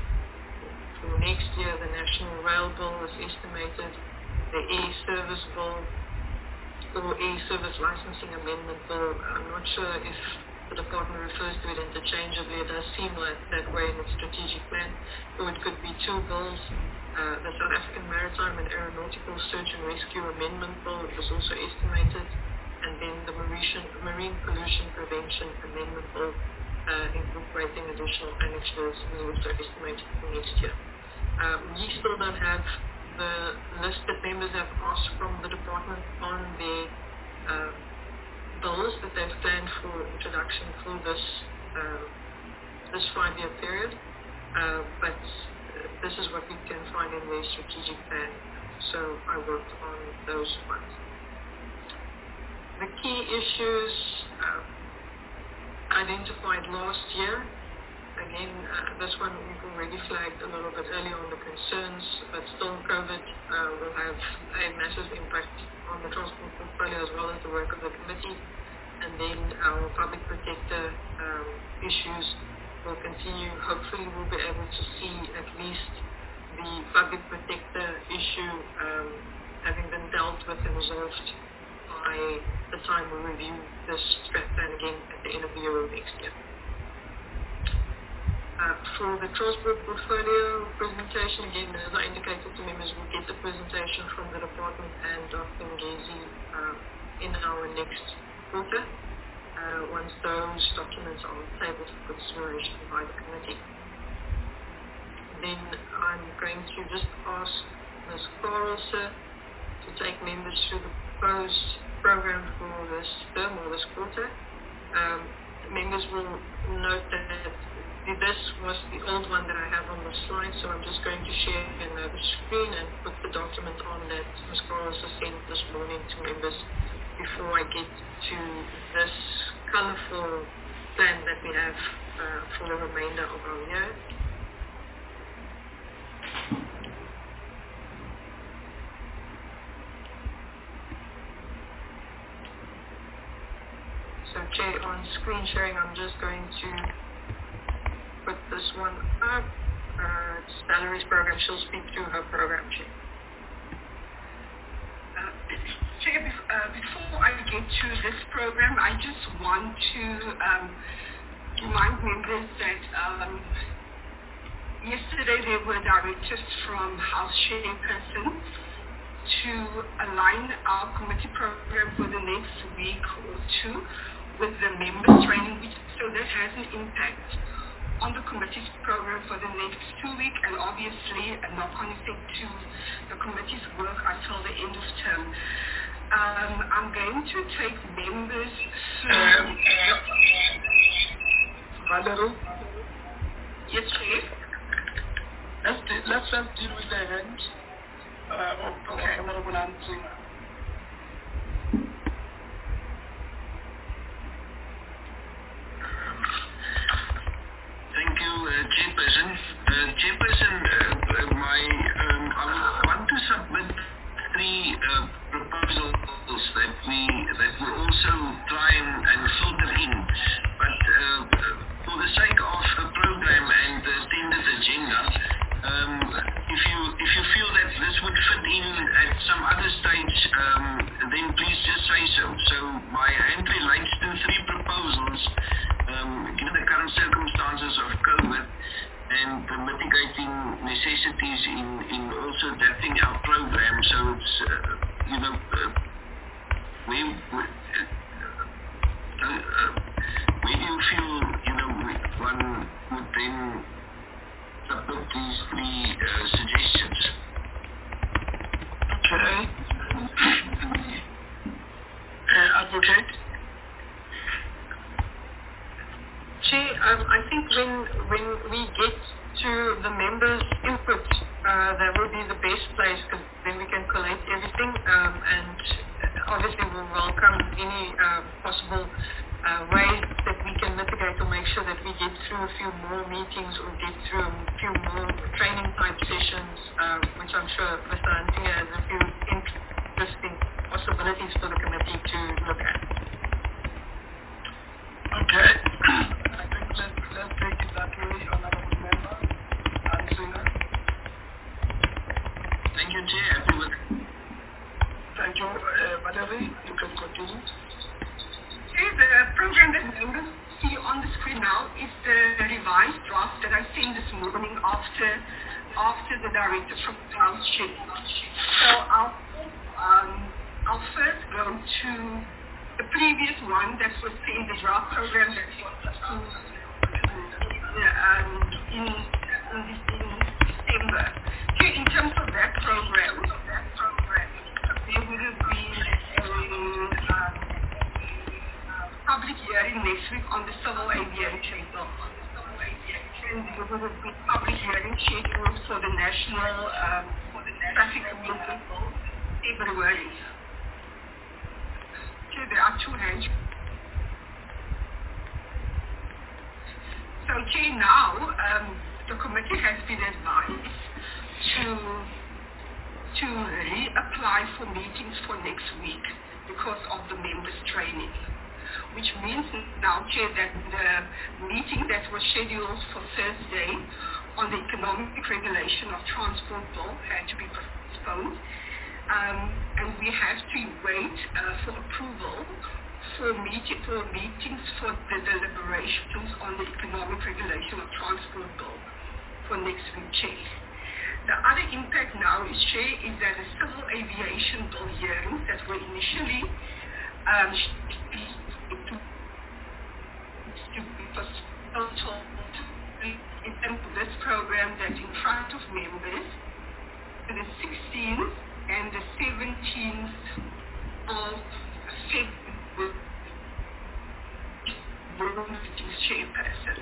for next year, the National Rail Bill is estimated, the Air Service Bill, or Air Service Licensing Amendment Bill. I'm not sure if the department refers to it interchangeably. It does seem like that way in its strategic plan, or it could be two bills. Uh, the South African Maritime and Aeronautical Search and Rescue Amendment Bill was also estimated, and then the Marine, Marine Pollution Prevention Amendment Bill, uh, incorporating additional annexures, is also estimated for next year. Uh, we still don't have the list that members have asked from the department on the uh, bills that they've planned for introduction for this uh, this five-year period, uh, but this is what we can find in their strategic plan, so I worked on those ones. The key issues uh, identified last year, again, uh, this one we've already flagged a little bit earlier on the concerns, but still COVID uh, will have a massive impact on the transport portfolio as well as the work of the committee. And then our public protector um, issues will continue. Hopefully we'll be able to see at least the public protector issue um, having been dealt with and resolved by the time we review this strat plan again at the end of the year or next year. Uh, for the transport portfolio presentation, again, as I indicated to members, we'll get the presentation from the department and Doctor Ngezi uh, in our next quarter, uh, once those documents are tabled for consideration by the committee. Then I'm going to just ask Miz Carlse to take members through the proposed program for this term or this quarter. Um, members will note that this was the old one that I have on the slide, so I'm just going to share another screen and put the document on that Miz Carlse sent this morning to members before I get to this colorful plan that we have uh, for the remainder of our year. So Chair, on screen sharing, I'm just going to put this one up. Uh, it's Valerie's program. She'll speak through her program, Chair. Uh, Chair, bef- uh, before I get to this program, I just want to um, remind members that um, yesterday there were directives from House Chairperson to align our committee program for the next week or two with the members' training, which, so that has an impact on the committee's program for the next two weeks, and obviously a knock-on effect to the committee's work until the end of term. Um, I'm going to take members through... Valerie? Yes, Chair? Let's, de- let's first deal with the hands. Uh, Okay. Honorable Nancy. Thank you, uh, Chairperson. Uh, Chairperson, uh, uh, my, um, I want to submit three uh, proposals that we that will also try and, and filter in. But uh, for the sake of the program and the standard agenda, um, if you if you feel that this would fit in at some other stage, um, then please just say so. So my hand relates to three proposals. Um, given the current circumstances of COVID and the mitigating necessities in, in also adapting our program, so it's, uh, you know, uh, we, we, Chair, um, I think when when we get to the members' input, uh, that will be the best place because then we can collate everything um, and obviously we'll welcome any uh, possible uh, ways that we can mitigate or make sure that we get through a few more meetings or get through a few more training type sessions, uh, which I'm sure Mister Huntinger has a few interesting possibilities for the committee to look at. Okay. I think let's, let's take it that way, Honorable Member. Huntinger. Thank you, Chair. Happy with Thank you, uh, Valerie. You can continue. Okay, the program that members see on the screen now is the revised draft that I sent this morning after after the directive from the House Chair. So I'll um, I'll first go to the previous one that was sent, the draft program that was approved um, in in, this, in December. Okay, in terms of that program, that program, there would have been a um, public hearing next week on the civil aviation bill. And there would have been public hearing scheduled for the national um, for the traffic amendment bill February. Okay, there are two hands. So, okay, now um, the committee has been advised to to reapply for meetings for next week because of the members' training. Which means now, Chair, that the meeting that was scheduled for Thursday on the economic regulation of transport bill had to be postponed. Um, and we have to wait uh, for approval for, meet- for meetings for the deliberations on the economic regulation of transport bill for next week, Chair. The other impact now is, Chair, is that the civil aviation bill hearings that were initially um, to, to be postponed in terms of this program that's in front of members, the sixteenth and the seventeenth of February, chairperson.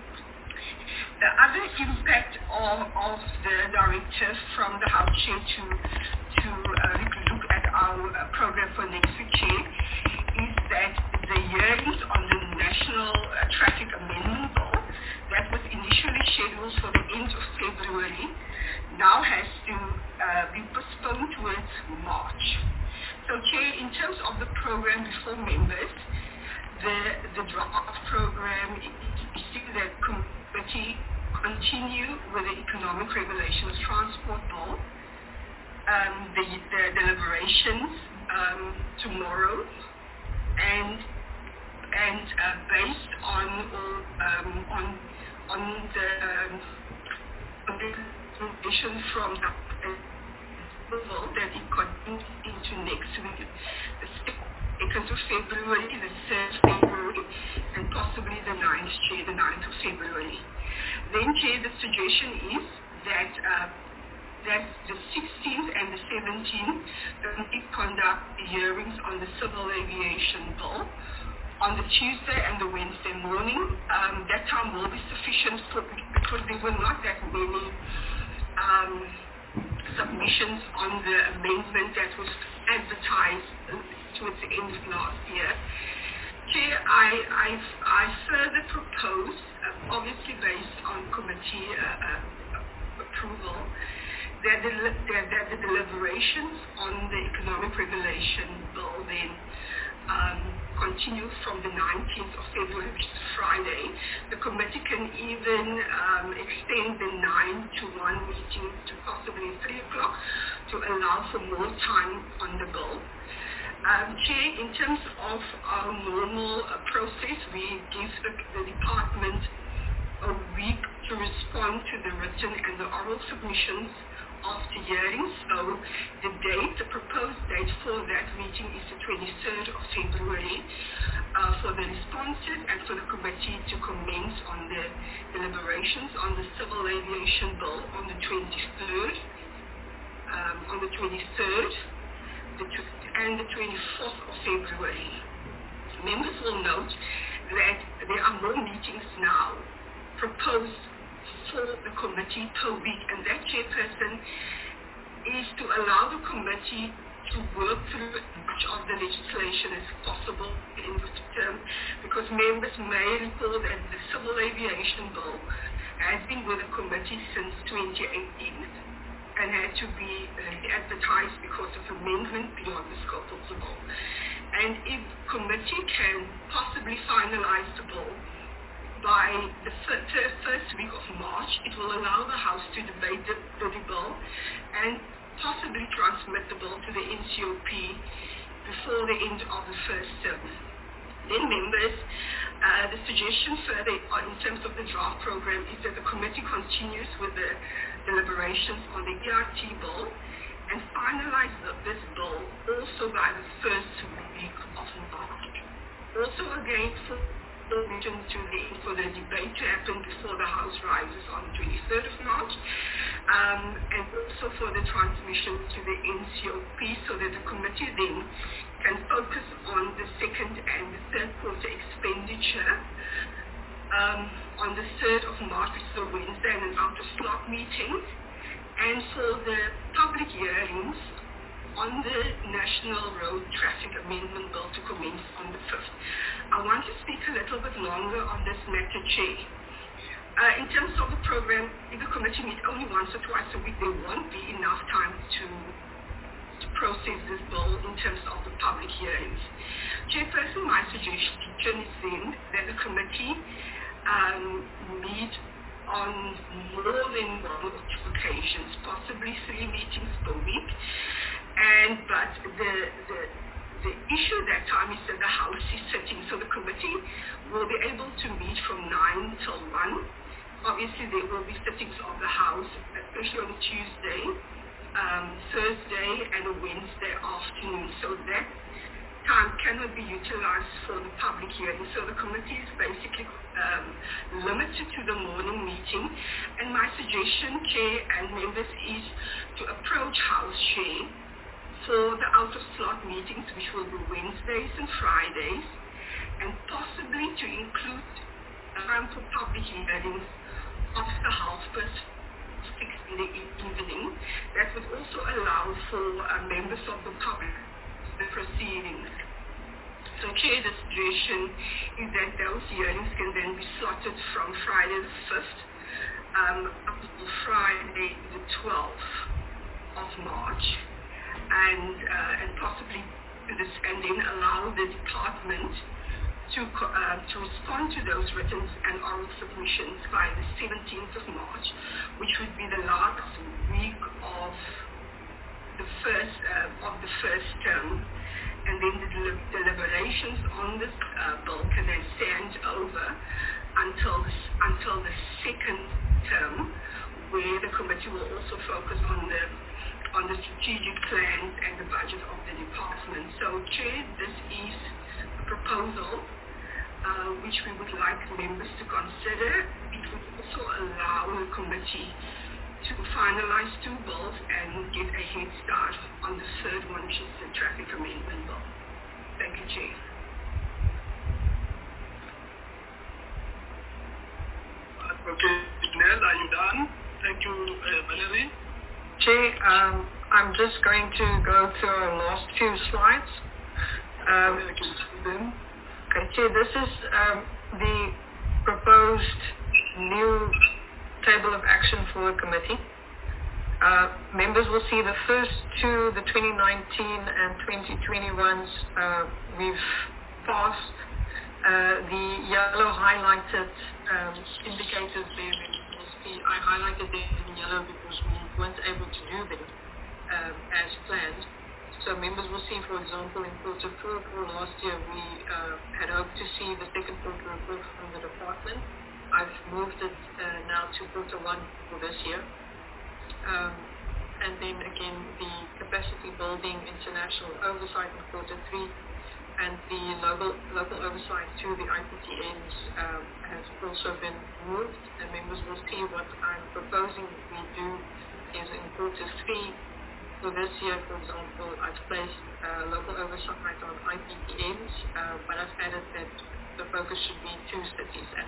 The other impact of, of the directive from the House Chair to, to uh, look at our uh, program for next week, Chair, is that the hearings on the National uh, Traffic Amendment Bill that was initially scheduled for the end of February now has to uh, be postponed towards March. So, Chair, in terms of the program before members, the, the draft program is that committee continue with the economic regulation of transport bill, um, the, the deliberations um, tomorrow, and and uh, based on um, on on the um, information from the approval that it continues into next week, the second of February, the third of February, and possibly the ninth, Chair, the ninth of February. Then, Chair, the suggestion is that uh, that the sixteenth and the seventeenth we conduct the hearings on the civil aviation bill on the Tuesday and the Wednesday morning. Um, that time will be sufficient for, because there were not that many um, submissions on the amendment that was advertised towards the end of last year. Chair, I, I, I further propose, uh, obviously based on committee uh, uh, approval, that the, that, that the deliberations on the economic regulation bill then um, continue from the nineteenth of February, which is Friday. The committee can even um, extend the nine to one meeting to possibly three o'clock to allow for more time on the bill. Um, Chair, in terms of our normal uh, process, we give the, the department a week to respond to the written and the oral submissions after hearing. So the date, the proposed date for that meeting is the twenty-third of February uh, for the responses and for the committee to commence on the deliberations on the civil aviation bill on the twenty-third, um, on the twenty-third, the tw- and the twenty-fourth of February. Members will note that there are more meetings now proposed for the committee per week, and that chairperson is to allow the committee to work through as much of the legislation as possible in the term, because members may recall that the Civil Aviation Bill has been with the committee since twenty eighteen and had to be uh, advertised because of amendment beyond the scope of the bill. And if committee can possibly finalize the bill by the first week of March, it will allow the House to debate the, the bill and possibly transmit the bill to the N C O P before the end of the first term. Then members, uh, the suggestion further on in terms of the draft program is that the committee continues with the deliberations on the E R T bill and finalize the, this bill also by the first week of March. Also again, for the to the, for the debate to happen before the House rises on the twenty-third of March, um, and also for the transmission to the N C O P so that the committee then can focus on the second and the third quarter expenditure um, on the third of March, which is a Wednesday, and an out-of-slot meeting, and for the public hearings on the National Road Traffic Amendment Bill to commence on the fifth. I want to speak a little bit longer on this matter, Chair. Uh, in terms of the program, if the committee meets only once or twice a week, there won't be enough time to, to process this bill in terms of the public hearings. Chairperson, my suggestion is then that the committee um, meet on more than one or two occasions, possibly three meetings per week. And but the, the the issue that time is that the House is sitting, so the committee will be able to meet from nine till one. Obviously, there will be sittings of the House, especially on Tuesday, um, Thursday, and a Wednesday afternoon. So that time cannot be utilized for the public hearing. So the committee is basically um, limited to the morning meeting. And my suggestion, Chair and members, is to approach House Chair for the out-of-slot meetings, which will be Wednesdays and Fridays, and possibly to include time for public hearings after half past six in the evening. That would also allow for uh, members of the public the proceedings. So, Chair, the suggestion is that those hearings can then be slotted from Friday the fifth um, up to Friday the twelfth of March. And, uh, and possibly this, and then allow the department to, uh, to respond to those written and oral submissions by the seventeenth of March, which would be the last week of the first uh, of the first term, and then the del- deliberations on this uh, bill can then stand over until the, until the second term, where the committee will also focus on the on the strategic plans and the budget of the department. So, Chair, this is a proposal uh, which we would like members to consider. It would also allow the committee to finalize two bills and get a head start on the third one, which is the traffic amendment bill. Thank you, Chair. Okay, Nell, are you done? Thank you, uh, Valerie. Chair, um, I'm just going to go to our last few slides. Um, okay, Chair, this is um, the proposed new table of action for the committee. Uh, members will see the first two, the twenty nineteen and twenty twenty-ones, uh, we've passed. Uh, the yellow highlighted um, indicators there, I highlighted them in yellow because we weren't able to do them um, as planned. So members will see, for example, in quarter four for last year, we uh, had hoped to see the second quarter report from the department. I've moved it uh, now to quarter one for this year. Um, and then again, the capacity building international oversight in quarter three and the local, local oversight to the I P T Ns um, has also been moved, and members will see what I'm proposing we do is in quarter three. For this year, for example, I've placed uh, local oversight on I P T Ns, uh, but I've added that the focus should be two cities, and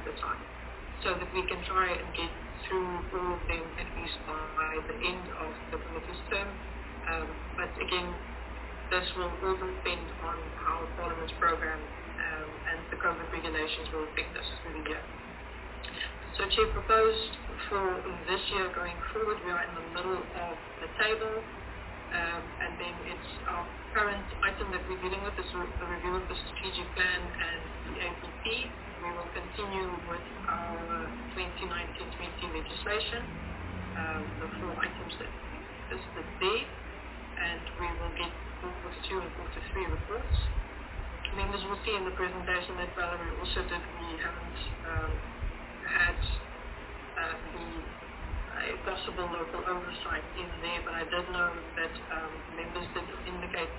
so that we can try and get through all of them at least by the end of the committee's term. Um, but again, this will all depend on how Parliament's program um, and the COVID regulations will affect us through the year. So Chair, proposed for this year going forward, we are in the middle of the table, um, and then it's our current item that we're dealing with is the review of the strategic plan and the A P P. We will continue with our twenty nineteen twenty legislation, um, the four items that we listed there, and we will get quarter two and quarter three reports. Members will see in the presentation that Valerie also did, we haven't um, had uh, the uh, possible local oversight in there, but I did know that um, members did indicate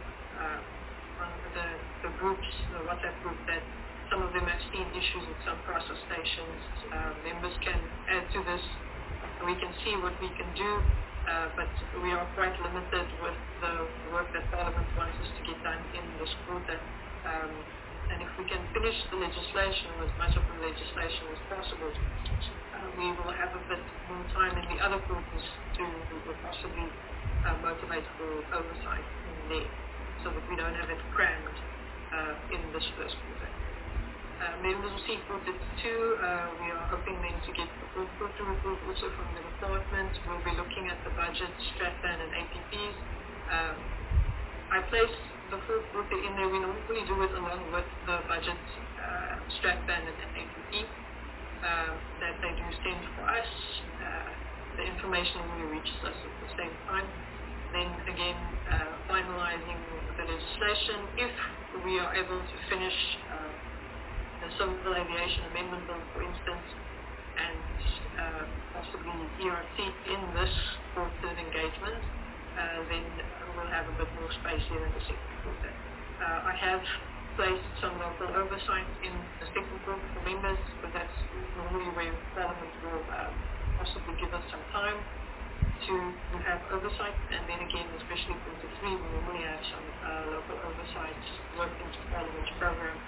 uh, on the, the groups, the WhatsApp group, that some of them have seen issues with some process stations. Uh, members can add to this. We can see what we can do, uh, but we are quite limited with the work that Parliament wants us to get done in this quarter. Um, and if we can finish the legislation, or as much of the legislation as possible, uh, we will have a bit more time in the other quarters to possibly uh, motivate for oversight in there, so that we don't have it crammed uh, in this first quarter. Uh, members will see quarter two. Uh, we are hoping then to get the full quarter report also from the department. We'll be looking at the budget, strat plan and A P Ps. Um, I placed the full quarter in there. We normally do it along with the budget, uh, strat plan and A P P uh, that they do send for us. Uh, the information only reaches us at the same time. Then again, uh, finalizing the legislation. If we are able to finish uh, the Civil Aviation Amendment Bill, for instance, and uh, possibly E R T in this quarter engagement, uh, then we'll have a bit more space here in the second quarter. Uh, I have placed some local oversight in the second quarter for members, but that's normally where Parliament will uh, possibly give us some time to have oversight, and then again, especially quarter three, we normally have some uh, local oversight worked into Parliament's program.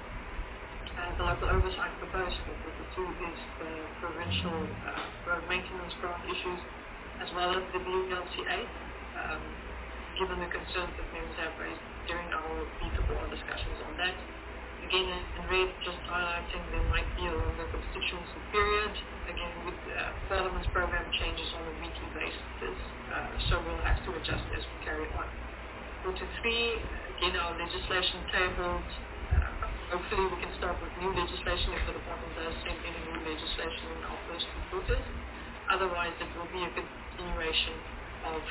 Uh, the local oversight proposed for quarter two is the provincial uh, road maintenance grant issues, as well as the B L C A, um, given the concerns that members have raised during our B four discussions on that. Again, in red, just highlighting there might be a longer constituency period. Again, with uh, Parliament's program changes on a weekly basis, uh, so we'll have to adjust as we carry on. Quarter three, again, our legislation tabled. Uh, hopefully we can start with new legislation if the department does send any new legislation in our first two quarters. Otherwise, it will be a continuation of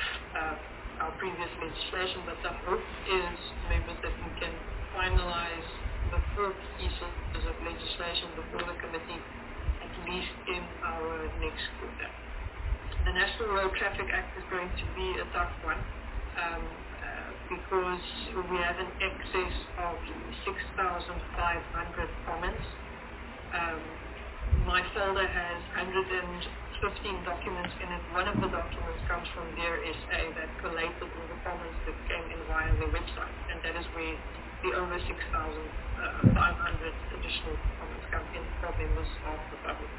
uh, our previous legislation, but the hope is, members, that we can finalize the four pieces of legislation before the committee, at least in our next quarter. The National Road Traffic Act is going to be a tough one. Um, because we have an excess of six thousand five hundred comments. Um, my folder has one hundred fifteen documents in it. One of the documents comes from Dear S A that collated all the comments that came in via their website, and that is where the over six thousand five hundred additional comments come in from members of the public.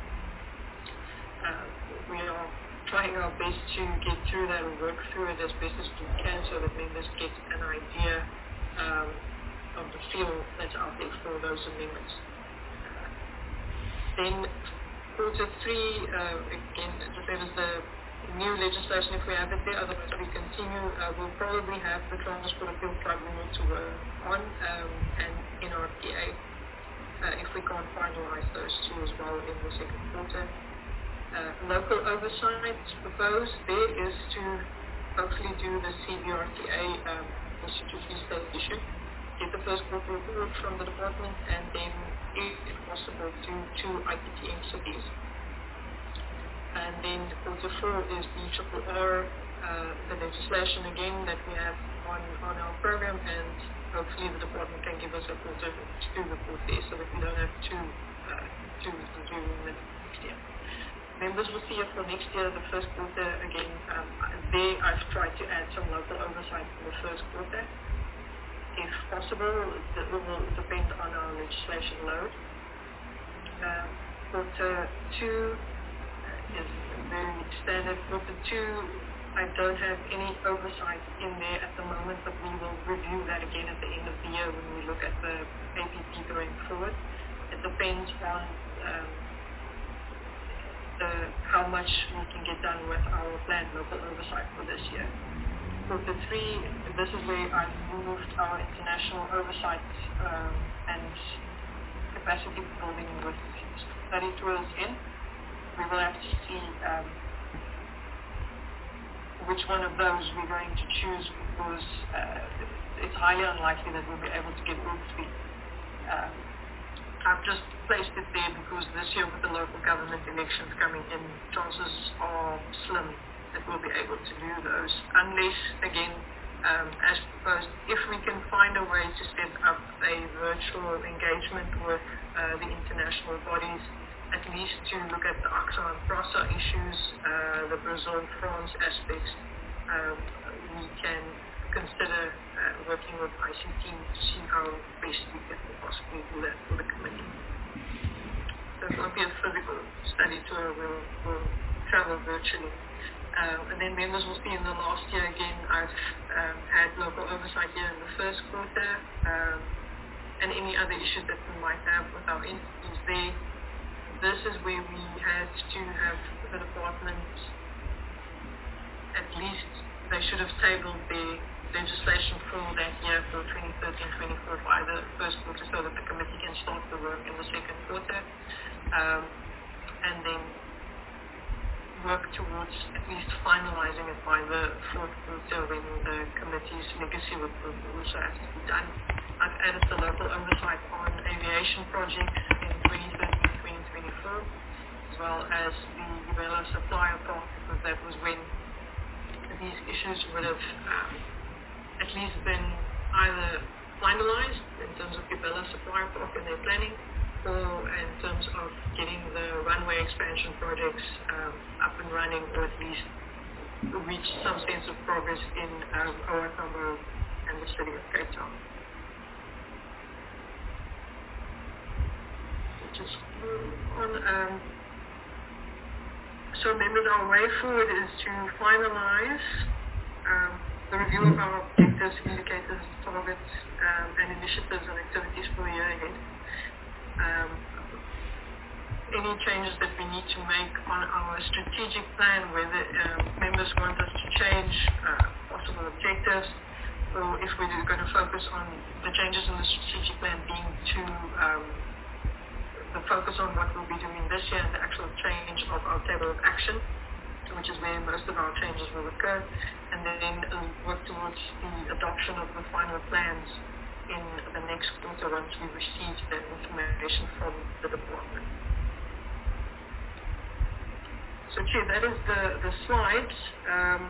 Uh, we are trying our best to get through that and work through it as best as we can, so that members get an idea um, of the feel that's out there for those amendments. Uh, then quarter three, uh, again, just there was the new legislation if we have it there, otherwise we continue. Uh, we'll probably have the Transport Appeal Tribunal to work on, um, and N R T A, uh, if we can't finalize those two as well in the second quarter. Uh, local oversight proposed there is to hopefully do the C B R T A um, Institute Fee State issue, get the first quarter report from the department, and then, if possible, do two I P T M cities. And then quarter four is the triple R, uh, the legislation again that we have on, on our program, and hopefully the department can give us a quarter two report there, so that we don't have two, uh, two to do in the next year. Members will see it for next year, the first quarter. Again, um, there I've tried to add some local oversight for the first quarter. If possible, it will depend on our legislation load. Um, quarter two is very standard. Quarter two, I don't have any oversight in there at the moment, but we will review that again at the end of the year when we look at the A P P going forward. It depends on um, the, how much we can get done with our planned local oversight for this year. Quarter three, this is where I've moved our international oversight um, and capacity building with study tours in. We will have to see um, which one of those we're going to choose, because uh, it's highly unlikely that we'll be able to get all three. Uh, I've just placed it there because this year with the local government elections coming in, chances are slim that we'll be able to do those, unless, again, um, as proposed, if we can find a way to set up a virtual engagement with uh, the international bodies, at least to look at the A C S A and PRASA issues, uh, the Brazil-France aspects, um, we can consider uh, working with I C T to see how best we can possibly do that for the committee. So it won't be a physical study tour, we'll, we'll travel virtually. Uh, and then members will see in the last year again, I've um, had local oversight here in the first quarter, um, and any other issues that we might have with our entities there. This is where we had to have the department, at least they should have tabled their legislation for that year for twenty thirteen twenty-four by the first quarter so that the committee can start the work in the second quarter, um, and then work towards at least finalizing it by the fourth quarter when the committee's legacy report also has to be done. I've added the local oversight on aviation projects in twenty thirteen twenty twenty-four, as well as the Gibela supplier part, because that was when these issues would have um, at least been either finalized in terms of Gibela supplier park and their planning, or in terms of getting the runway expansion projects um, up and running, or at least reach some sense of progress in um, O R Tambo and the city of Cape Town. Just on, um, so members, our way forward is to finalize um, the review of our objectives, indicators, targets, um, and initiatives and activities for the year ahead. Um, any changes that we need to make on our strategic plan, whether um, members want us to change uh, possible objectives, or if we're going to focus on the changes in the strategic plan being to um, the focus on what we'll be doing this year and the actual change of our table of action, which is where most of our changes will occur, and then uh, work towards the adoption of the final plans in the next quarter once we receive that information from the department. So, Chair, that is the, the slides. Um,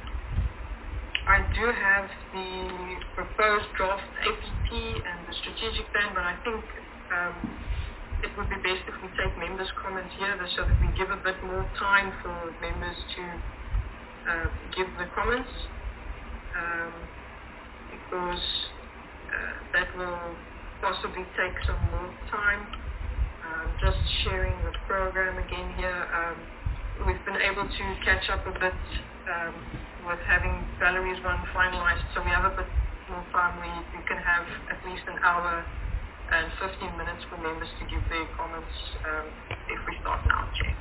I do have the proposed draft A P P and the strategic plan, but I think um, it would be best if we take members' comments here so that we give a bit more time for members to uh, give the comments, um, because uh, that will possibly take some more time. Um, just sharing the program again here. Um, we've been able to catch up a bit um, with having Valerie's one finalized, so we have a bit more time. We, we can have at least an hour and fifteen minutes for members to give their comments um, if we start now, Chair.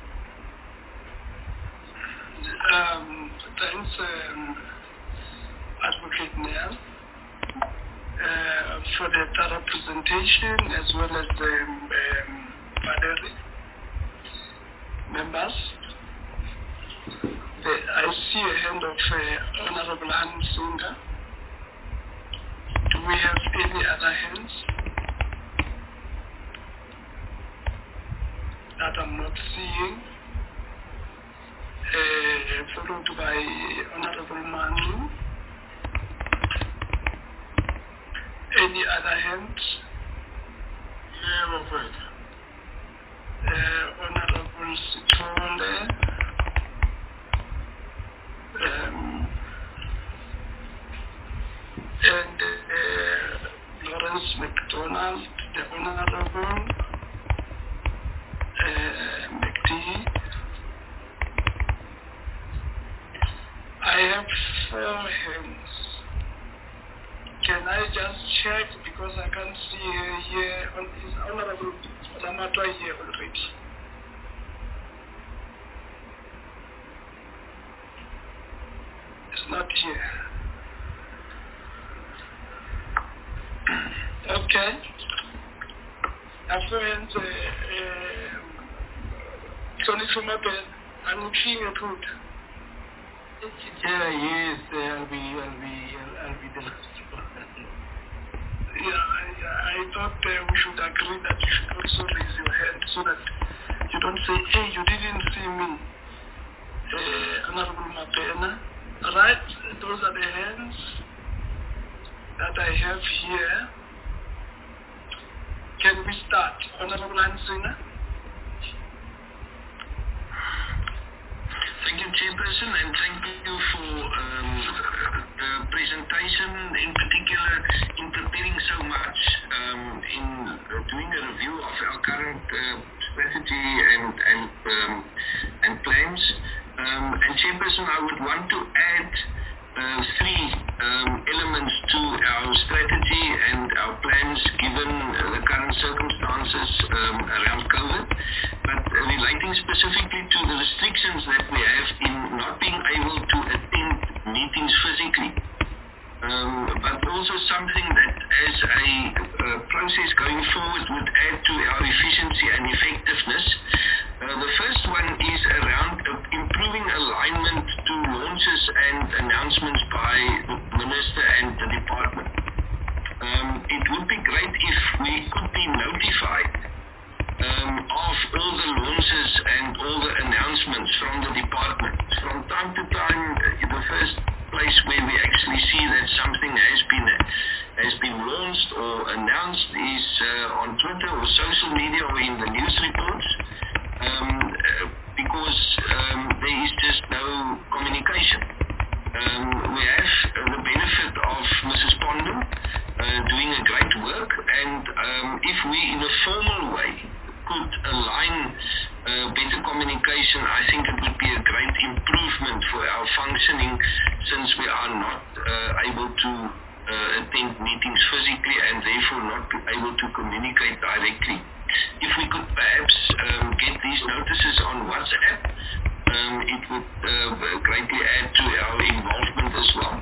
Um, thanks, um, Advocate Nell, uh, for the thorough presentation, as well as the um, Valerie members. The, I see a hand of uh, Honorable Hans Singer. Do we have any other hands that I'm not seeing? Uh, followed by Honorable Manu. Any other hands? Yeah, I'm afraid. Uh, Honorable Sitole. Um, and uh, Lawrence McDonald, the Honorable. Uh, four hands. Can I just check because I can't see her here? On, is Honorable Ramatwa here already? It's not here. Okay. Affluent, uh, uh, Tony Sumapen, I'm looking at food. Yeah, yes, uh, I'll be, I'll be, I'll, I'll be the last one. Yeah, I, I thought uh, we should agree that you should also raise your hand so that you don't say, hey, you didn't see me, uh, Honorable Mapena. Right, those are the hands that I have here. Can we start, Honorable Hansina? Thank you, Chairperson, and thank you for um, the presentation, in particular in preparing so much um, in uh, doing a review of our current uh, strategy and and um, and plans. Um, and Chairperson, I would want to add uh, three um, elements to our strategy and our plans given uh, the current circumstances um, around COVID, but uh, relating specifically to the restrictions that we have in not being able to attend meetings physically. Um, but also something that as a uh, process going forward would add to our efficiency and effectiveness. Uh, the first one is around uh, improving alignment to launches and announcements by the Minister and the Department. Um, it would be great if we could be notified um, of all the launches and all the announcements from the Department. From time to time, uh, the first place where we actually see that something has been uh, has been launched or announced is uh, on Twitter or social media or in the news reports. Um, uh, because um, there is just no communication. Um, we have uh, the benefit of Missus Pondom uh, doing a great work, and um, if we in a formal way could align uh, better communication, I think it would be a great improvement for our functioning, since we are not uh, able to uh, attend meetings physically and therefore not able to communicate directly. If we could perhaps um, get these notices on WhatsApp, um, it would uh, greatly add to our involvement as well.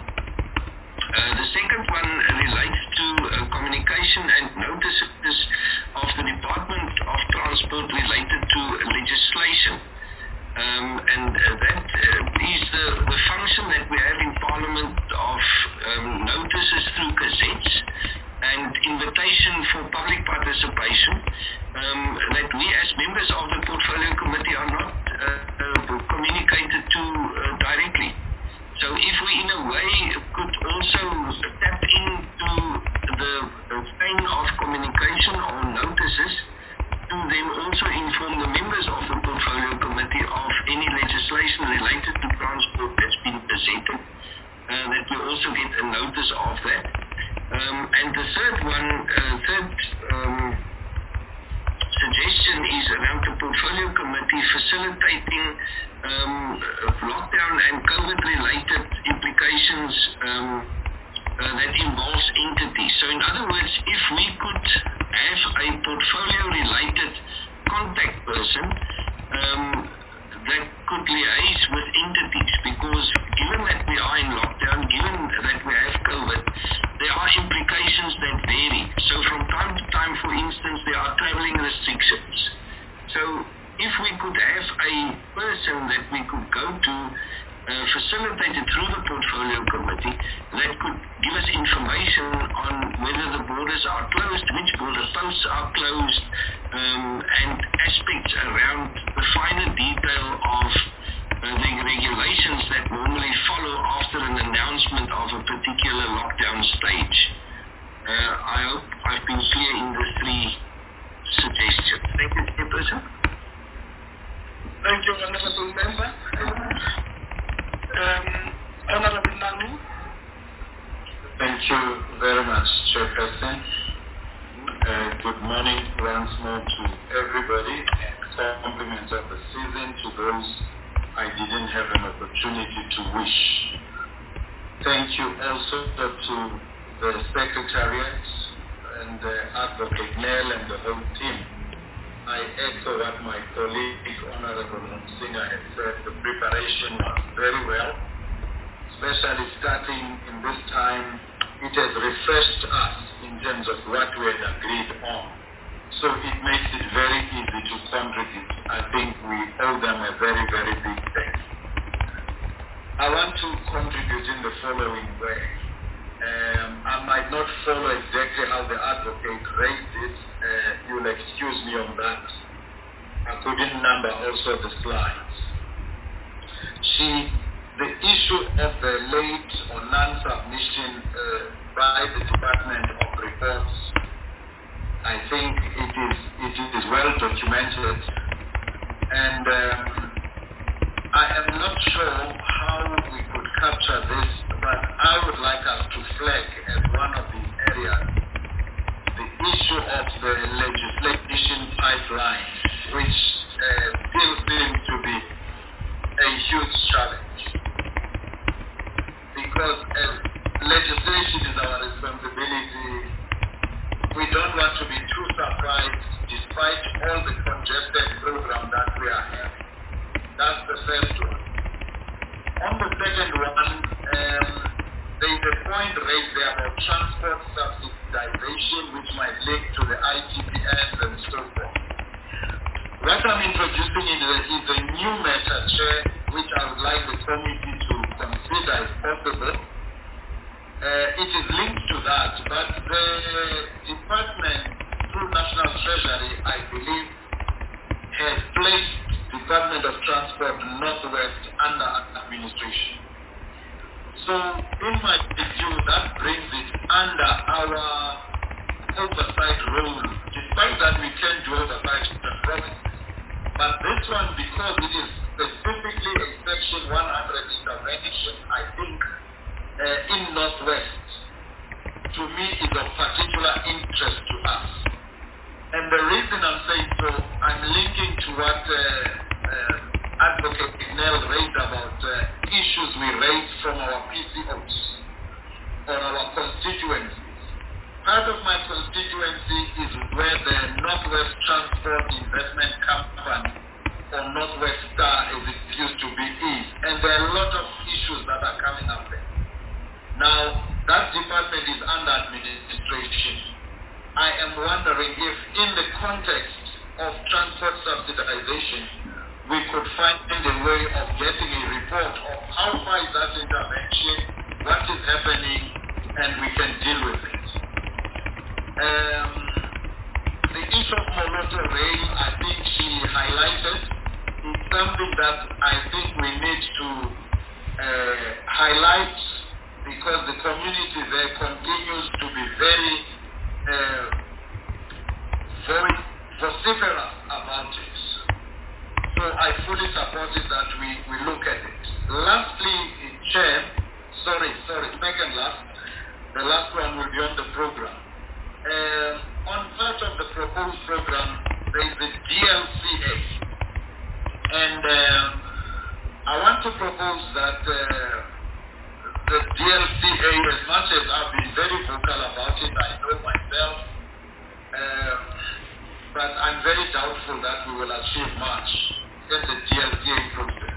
Uh, the second one relates to uh, communication and notices of the Department of Transport related to legislation. Um, and uh, that uh, is the, the function that we have in Parliament of um, notices through gazettes and invitation for public participation, um, that we as members of the Portfolio Committee are not uh, uh, communicated to uh, directly. So if we in a way could also tap into the chain of communication or notices to then also inform the members of the Portfolio Committee of any legislation related to transport that's been presented, uh, that we also get a notice of that. Um, and the third one, uh, third um, suggestion is around the Portfolio Committee facilitating um, lockdown and COVID-related implications um, uh, that involves entities. So in other words, if we could have a portfolio-related contact person um, that could liaise with entities, because given that we are in lockdown, given that we have COVID, there are implications that vary. So from time to time, for instance, there are traveling restrictions. So if we could have a person that we could go to, uh, facilitated through the Portfolio Committee, that could give us information on whether the borders are closed, which border posts are closed, um, and aspects around the finer detail of uh, the regulations that normally follow after an announcement of a particular lockdown stage. Uh, I hope I've been clear in the three suggestions. Thank you, Chairperson. Thank you, Honorable Member. Um, Honorable Nanu. Thank you very much, Chairperson. Uh, good morning once more to everybody, and compliments of the season to those I didn't have an opportunity to wish. thank you also to the Secretariat and uh, Advocate Nell and the whole team. I echo what my colleague, Honorable Monsina, had said. The preparation was very well, especially starting in this time. It has refreshed us in terms of what we had agreed on. So it makes it very easy to contribute. I think we owe them a very, very big thank you. I want to contribute in the following way. Um, I might not follow exactly how the advocate raised it. Uh, you'll excuse me on that. I couldn't number also the slides. She, the issue of the late or non-submission uh, by the Department of Reports, I think it is it is well documented, and um, I am not sure how we could capture this, but I would like us to flag as one of these areas the issue of the legislation pipeline, which uh, still seems to be a huge challenge. Because as legislation is our responsibility, we don't want to be too surprised despite all the congested program that we are having. That's the first one. On the second one, um, there is a point raised there about transport subsidization, which might link to the I T P Ns and so forth. What I'm introducing is a, is a new matter, Chair, which I would like the committee to consider if possible. Uh, it is linked to that, but the department, through National Treasury, I believe, has placed Department of Transport Northwest under administration. So, in my view, that brings it under our oversight role, despite that we can do oversight in the province. But this one, because it is specifically a Section one hundred intervention, I think, uh, in Northwest, to me is of particular interest to us. And the reason I'm saying so, I'm linking to what uh, uh, Advocate Nell raised about uh, issues we raised from our P C Os or our constituencies. Part of my constituency is where the Northwest Transport Investment Company, or Northwest Star as it used to be, is. And there are a lot of issues that are coming up there. Now, that department is under administration. I am wondering if in the context of transport subsidization, we could find a way of getting a report of how far is that intervention, what is happening, and we can deal with it. Um, the issue of Moloto Rail, I think she highlighted, is something that I think we need to uh, highlight, because the community there continues to be very, uh, very vociferous about it. So I fully support it that we, we look at it. Lastly, Chair, sorry, sorry, second last, the last one will be on the program. Uh, on part of the proposed program, there is the D L C A. And uh, I want to propose that uh, the D L C A, as much as I've been very vocal about it, I know myself, uh, but I'm very doubtful that we will achieve much in the D L C A process.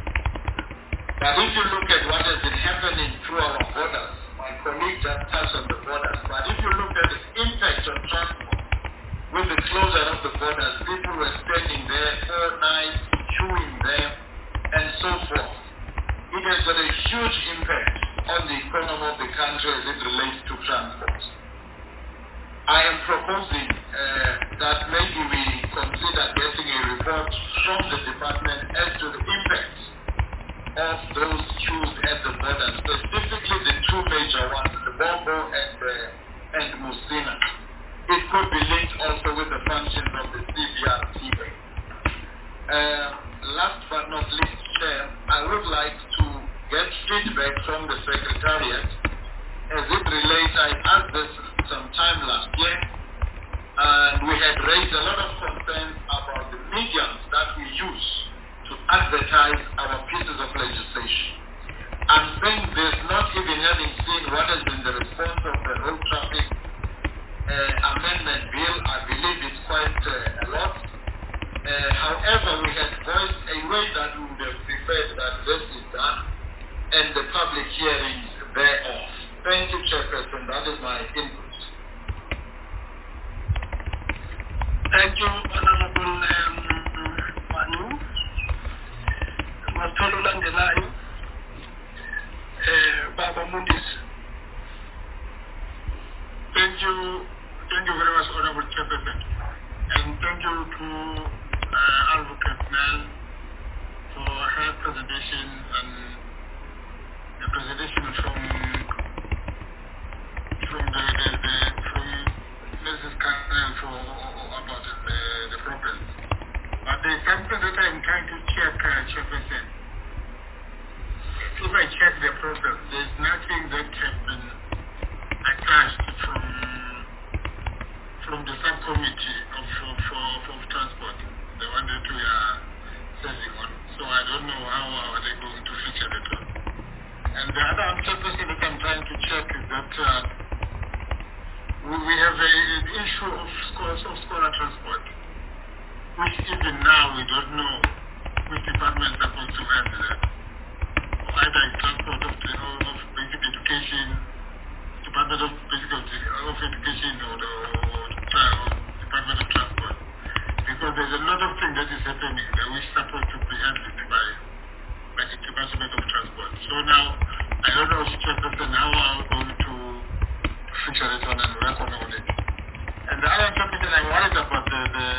But if you look at what has been happening through our borders, my colleague just touched on the borders, but if you look at the impact on transport, with the closure of the borders, people were standing there all night, queuing there, and so forth. It has got a huge impact on the economy of the country as it relates to transport. I am proposing uh, that maybe we consider getting a report from the department as to the impact of those queues at the border, specifically the two major ones, the Bombo and, uh, and Musina. It could be linked also with the functions of the C B R T A. Uh, last but not least, Chair, I would like to get feedback from the Secretariat as it relates. I asked this some time last year, and we had raised a lot of concerns about the mediums that we use to advertise our pieces of legislation. I'm saying there's not even seen what has been the response of the road traffic uh, amendment bill. I believe it's quite uh, a lot. Uh, however, we had voiced a way that we would have preferred that this is done and the public hearings thereof. Thank you, Chairperson. That is my input. Thank you, Honorable um, Manu. Matolo and the line. Uh, Baba Mundis. Thank you. Thank you very much, Honorable Chairperson. And thank you to uh, Advocate Nell for her presentation and the presentation from from the, the, the from Missus Carnell for about the, the problems. But there's something that I'm trying to check, uh, Chairperson. If I check the process, there's nothing that has been attached from from the subcommittee of, of, of, of transport, the one that we are sending on. So I don't know how are they going to feature that one. And the other Chairperson that I'm trying to check is that uh, we, we have a, an issue of scholars of scholar transport, which even now we don't know which department is supposed to handle that. Either in transport of, the, of basic education, Department of Basic of Education or the or Department of Transport. Because there's a lot of things that is happening that we're supposed to be handled by, by the Department of Transport. So now, I don't know, Chairperson, how are we going to feature it on and work on it. And the other topic that I'm worried about the, the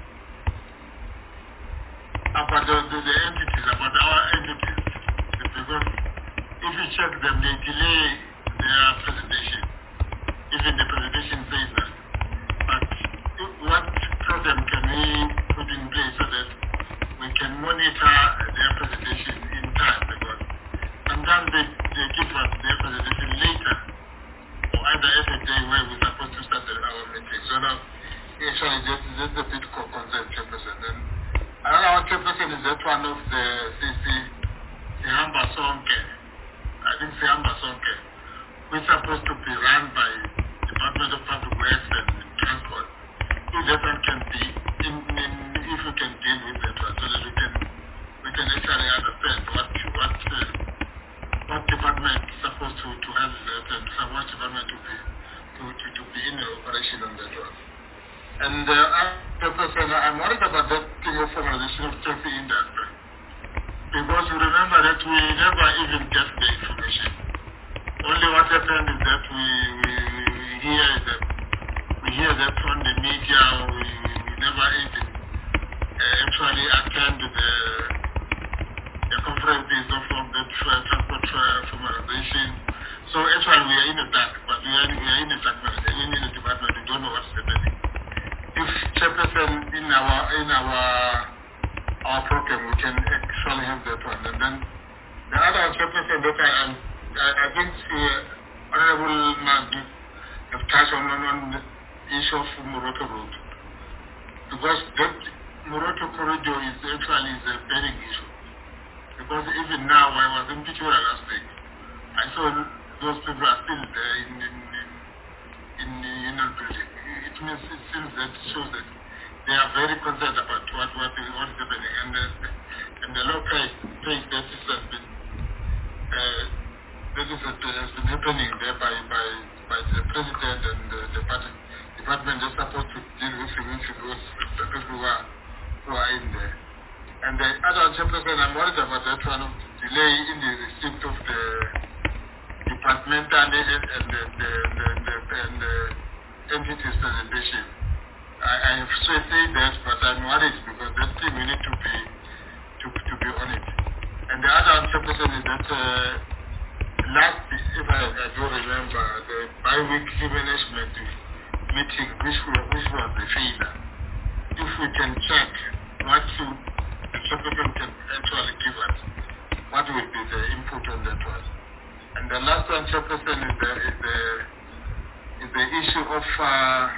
about the, the, the entities, about our entities. Because if you check them, they delay their presentation. Even the presentation says that. But what program can we put in place so that we can monitor their presentation in time? Because sometimes they, they give us their presentation later, or either every day where we're supposed to start our meeting. So now, actually, that's, that's a bit concerned, Chairperson. And another Chairperson is that one of the C C Sihamba Sonke, I think Sihamba Sonke, which is supposed to be run by Department of Public Works and Transport. If that one can be, in, in, if we can deal with that one, so that we can we can actually understand what what uh, what department is supposed to, to handle that and what department to be to, to, to be in the operation on that one. And uh, Chairperson, I'm worried about that thing of formalization of taxi industry. Because you remember that we never even get the information. Only what happened is that we, we, we hear that we hear that on the media. We, we never even uh, actually attend the the conferences of, of the transport formalization. So actually we are in the dark, but we are, we are in the dark. Even in the department, we don't know what's happening. If Chairperson in our in our our program, we can actually have that one. And then the other Chairperson that I, I, I think uh, Honorable Magdi have touched on, on the issue of Moroto Road. Because that Moroto corridor is actually is a bearing issue. Because even now, I was in Pichura last week, I saw those people are still there in in, in, in the Union building. It means it seems that shows that they are very concerned about what what is, what is happening, and the, and the local thing that this has been uh, that is has been happening there by by by the president and the, the party, department is supposed to deal with with those the people who are who are in there. And the other Chairperson, I'm worried about that one of delay in the receipt of the departmental and the and the, the, the, the, and the entities presentation. I, I have said that, but I'm worried because that thing we need to be to, to be on it. And the other Chairperson is that uh, last, if I, I do remember, the bi-weekly management meeting, which was, which was the failure. If we can check what you, the Chairperson can actually give us, what will be the input on that one. And the last one, Chairperson, is the is the is the issue of. Uh,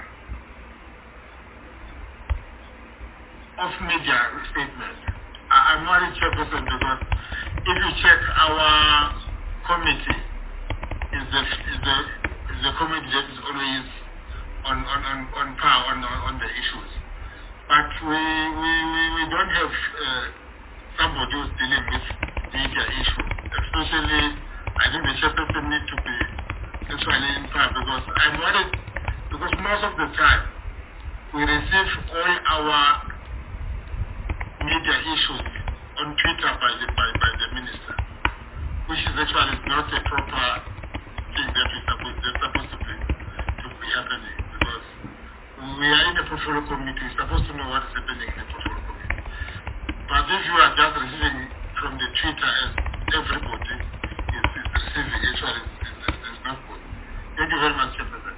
of media statements. I'm worried, Chairperson, because if you check our committee, is the is the is the committee that is always on on on, on par on, on on the issues. But we we, we, we don't have uh, somebody who's dealing with media issues. Especially, I think the chairperson need to be actually in par, because I'm worried, because most of the time we receive all our media issues on Twitter by the by, by the minister, which is actually not a proper thing that is supposed, that's supposed to be to be happening, because we are in a portfolio committee, we're supposed to know what's happening in the portfolio committee. But if you are just receiving from the Twitter as everybody is, is receiving, actually it's, it's, it's not good. Thank you very much, Chairperson.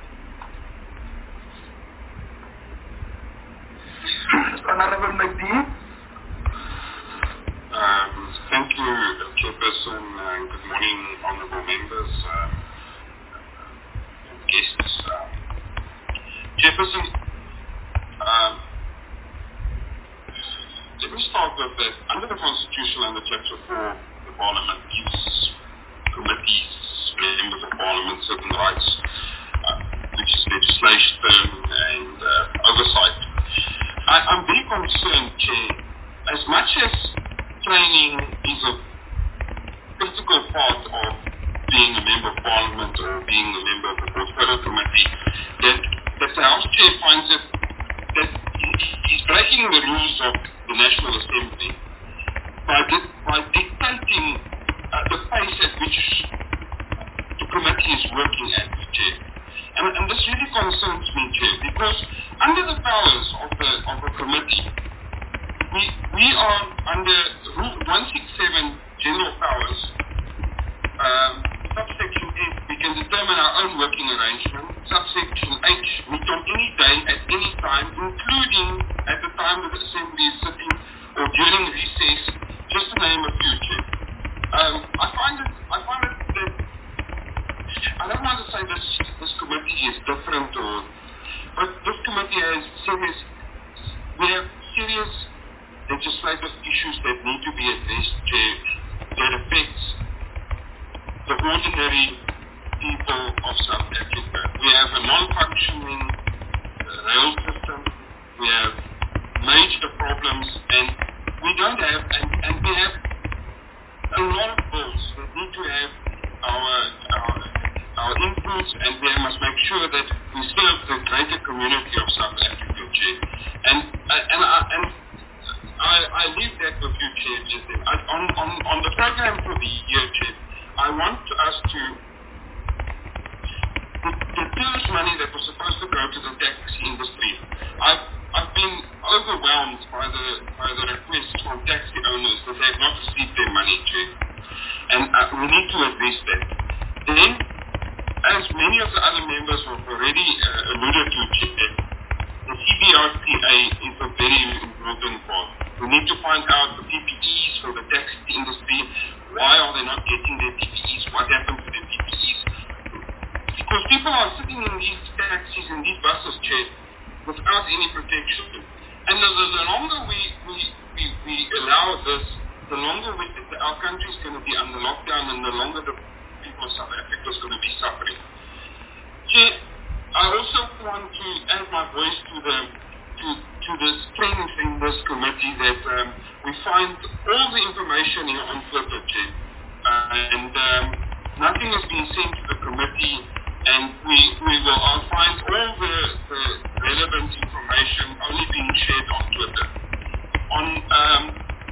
Honorable McDee. Um, thank you, Chairperson, and good morning, honourable members um, and guests. Um, Chairperson, um, let me start with that. Under the Constitution, under Chapter four, the Parliament gives committees, members of Parliament, certain rights, uh, which is legislation and uh, oversight. I, I'm very concerned, Chair, as much as training is a critical part of being a member of Parliament or being a member of the Portfolio Committee, that, that the House Chair finds it that he's breaking the rules of the National Assembly by, di- by dictating uh, the pace at which the committee is working at, Chair. And, and this really concerns me, Chair, because under the powers of the of a committee, we we are under Rule one sixty-seven General Powers, um, subsection F, we can determine our own working arrangement. Subsection H, meet on any day, at any time, including at the time that the Assembly is sitting or during recess, just to name a few, Chair. Um, I find it, I find it that, I don't want to say this, this committee is different, or, but this committee has serious, we have serious legislative issues that need to be addressed, Chair, that affects the ordinary people of South Africa. We have a non-functioning uh, rail system, we have major problems, and we don't have, and, and we have a lot of bills that need to have our, our, our inputs, and we must make sure that we serve the greater community of South Africa, Chair. And, and, I, and I, I leave that with you, Chair. I, on, on, on the program for the year, Chair, I want us to, the, the tourist money that was supposed to go to the taxi industry, I've, I've been overwhelmed by the, by the requests from taxi owners that they have not received their money, Chair. And uh, we need to address that. Then, as many of the other members have already uh, alluded to, Chair, the C B R C A is a very important part. We need to find out the P P Es for the taxi industry. Why are they not getting their P P Es? What happened to their P P Es? Because people are sitting in these taxis, in these buses, Chair, without any protection. And the, the, the longer we, we, we, we allow this, the longer we, our country is going to be under lockdown, and the longer the people of South Africa is going to be suffering. Chair, I also want to add my voice to the to, to the strength in this committee that um, we find all the information here on Twitter, Chair, uh, and um, nothing has been sent to the committee, and we we will I'll find all the, the relevant information only being shared on Twitter. On um,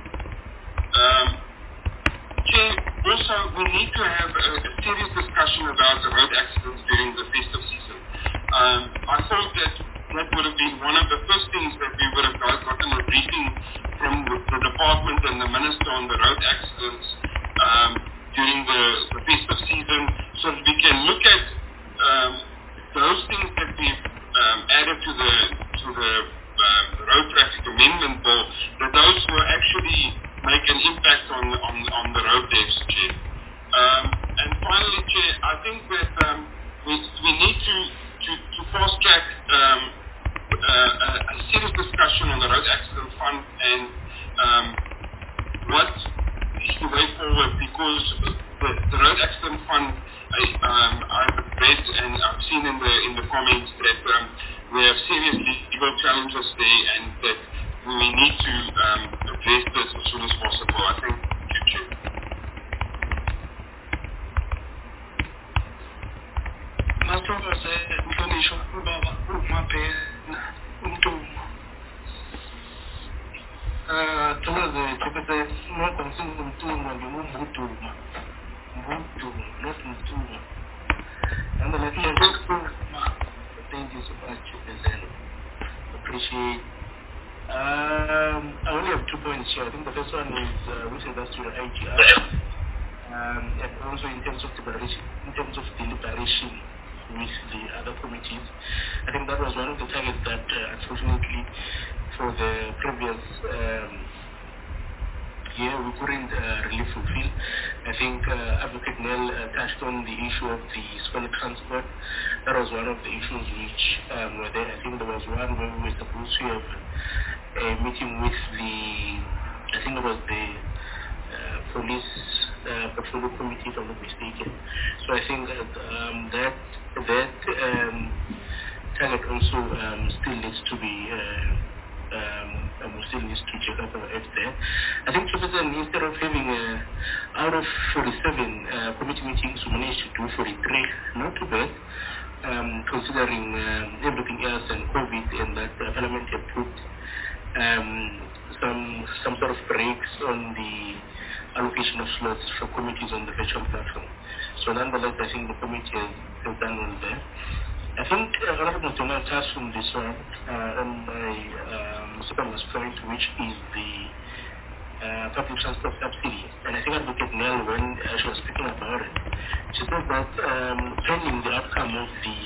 um, Chair, also we need to have a, a serious discussion about the road accidents during the festive season. Um, I thought that that would have been one of the first things that we would have got, gotten a briefing from the, the department and the minister on the road accidents um, during the, the festive season, so that we can look at um, those things that we've um, added to the to the um, road traffic amendment bill, that those will actually make an impact on on, on the road deaths, Chair. Um, and finally, Chair, I think that um, we we need to to, to fast track um, uh, a, a serious discussion on the road accident fund and um, what is the way forward, because the, the road accident fund I, um, I've read and I've seen in the in the comments that um, we have serious legal challenges there, and that we need to um, address this as soon as possible. I think future. Masithokoze mhlonishwa ubaba uMabhena uMtumo. Uh, Thokoze Chipese no concern Mtumo ngimumuduma. Muduma, not Mtumo. And the letter thank you so much, Chipese. Appreciate. Um, I only have two points here. I think the first one is uh, with regards to the I G R, um, and also in terms of deliberation, in terms of deliberation with the other committees. I think that was one of the targets that, uh, unfortunately, for the previous um, year, we couldn't uh, really fulfill. I think uh, Advocate Nell uh, touched on the issue of the scholar transport. That was one of the issues which um, were there. I think there was one where we were supposed to have a meeting with the, I think it was the uh, police uh, portfolio committee, if I'm not mistaken. So I think that um, that, that um, target also um, still needs to be uh, um, um, still needs to check up our efforts there. I think instead of having uh, out of forty-seven uh, committee meetings, we managed to do forty-three. Not too bad, um, considering um, everything else and COVID, and that uh, Parliament had put um, some some sort of breaks on the allocation of slots for committees on the virtual platform. So nonetheless, I think the committee has, has done well there. I think uh, Honorable Mutona touched on this one uh, on my um, second point, which is the uh, public transport subsidy. And I think Advocate Nell, when uh, she was speaking about it, she said that um, pending the outcome of the,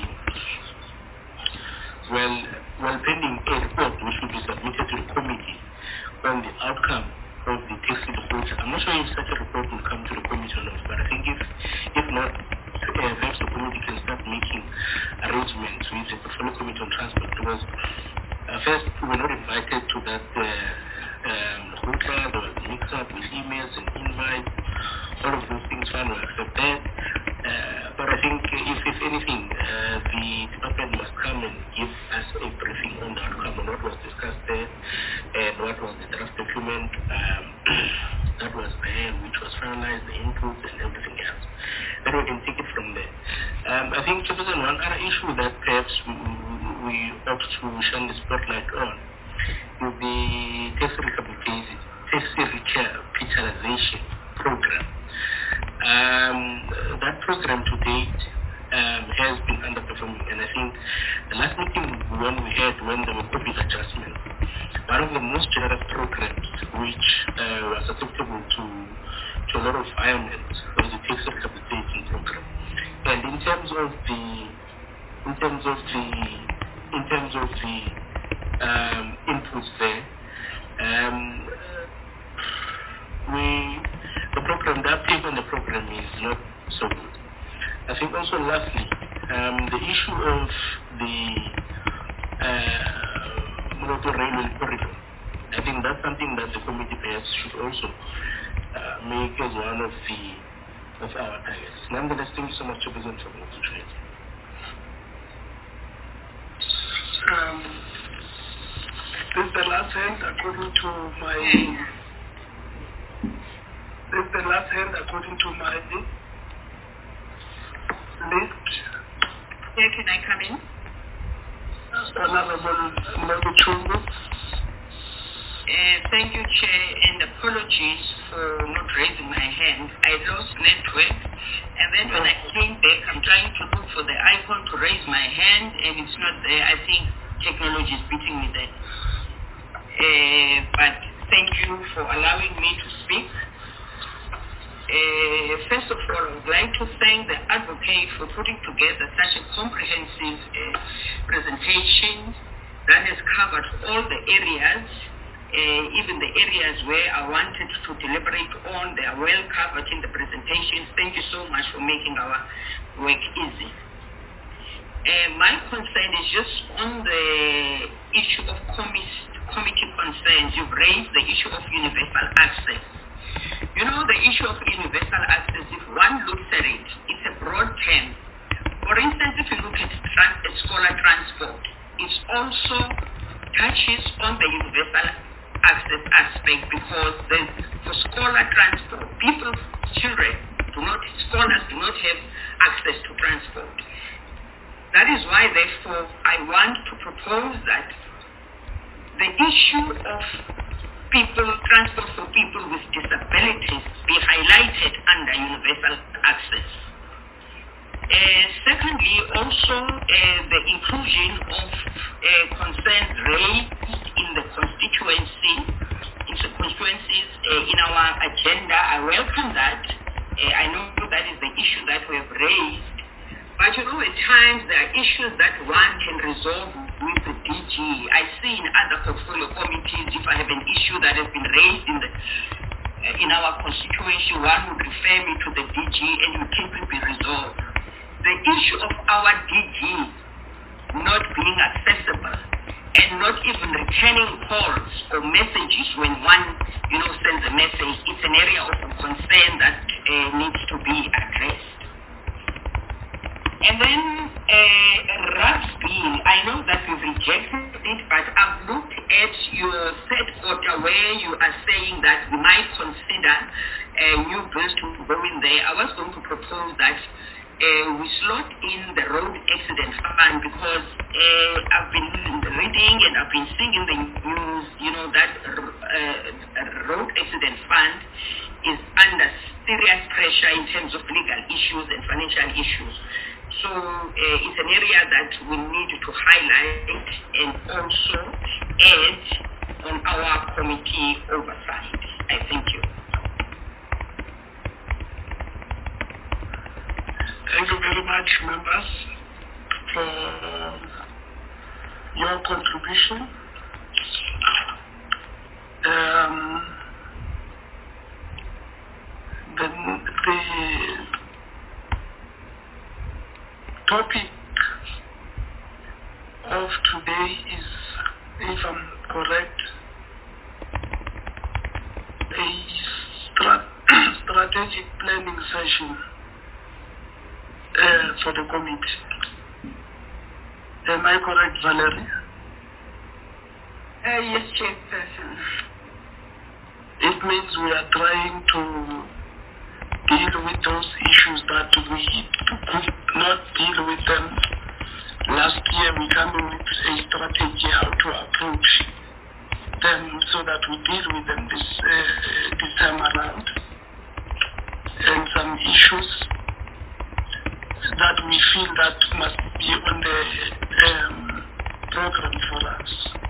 well, well, pending a report which will be submitted to the committee on the outcome of the taxi report. I'm not sure if such a report will come to the committee or not, but I think if, if not, Uh, perhaps the committee can start making arrangements with the portfolio committee on transport, because uh, first we were not invited to that uh, um, hotel. There was a mix-up with emails and invites. All of those things fine were accepted, uh, but I think if, if anything, uh, the department must come and give us a briefing on the outcome and what was discussed there and what was the draft document um, that was there, which was finalized, the inputs and everything else. Then we can take it from there. Um, I think, Chairperson, one other issue that perhaps we, we ought to shine the spotlight on is the tax recapitalization, tax recapitalization program. Um, that program to date um, has been underperforming, and I think the last meeting when we had when there were COVID adjustments, one of the most generous programs which uh, was acceptable to to a lot of environments was the tax recapitalization program. And in terms of the in terms of the in terms of the um, inputs there, um, we the program the uptake on the program is not so good. I think also lastly, um, the issue of the uh, Morocco railway corridor. I think that's something that the committee perhaps should also uh, make as one of the of our targets. Nonetheless, thank you so much, Chairperson, for the opportunity. Um, this is the last hand according to my. This is the last hand according to my list. Here, can I come in? Honorable Mwabuchungu. Uh, thank you, Chair, and apologies for not raising my hand. I lost network, and then when I came back, I'm trying to look for the icon to raise my hand, and it's not there. I think technology is beating me there. Uh, but thank you for allowing me to speak. Uh, first of all, I would like to thank the advocate for putting together such a comprehensive uh, presentation that has covered all the areas. Uh, even the areas where I wanted to deliberate on, they are well covered in the presentations. Thank you so much for making our work easy. Uh, my concern is just on the issue of commis- committee concerns. You've raised the issue of universal access. You know, the issue of universal access, if one looks at it, it's a broad also touches on the universal access aspect, because then for scholar transport, people, children do not, scholars do not have access to transport. That is why, therefore, I want to propose that the issue of people, transport for people with disabilities be highlighted under universal access. Uh, secondly, also uh, the inclusion of uh, concerns raised in the constituency, in the constituencies uh, in our agenda. I welcome that. Uh, I know that is the issue that we have raised. But you know, at times there are issues that one can resolve with the D G. I see in other portfolio committees, if I have an issue that has been raised in the uh, in our constituency, one would refer me to the D G and it can be resolved. The issue of our D G not being accessible and not even returning calls or messages when one, you know, sends a message, it's an area of concern that uh, needs to be addressed. And then uh, R A P S bill, I know that you've rejected it, but I've looked at your third order where you are saying that we might consider uh, new bills to go in there. I was going to propose that Uh, we slot in the road accident fund, because uh, I've been reading and I've been seeing in the news, you know, that uh, road accident fund is under serious pressure in terms of legal issues and financial issues. So uh, it's an area that we need to highlight and also add on our committee oversight. I thank you. Thank you very much, members, for your contribution. Um, the, the topic of today is, if I'm correct, a strat strategic planning session Uh, for the committee. Am I correct, Valerie? Uh, yes, Chairperson. It means we are trying to deal with those issues that we could not deal with them last year. We come with a strategy how to approach them so that we deal with them this, uh, this time around. And some issues that we feel that must be on the um, program for us.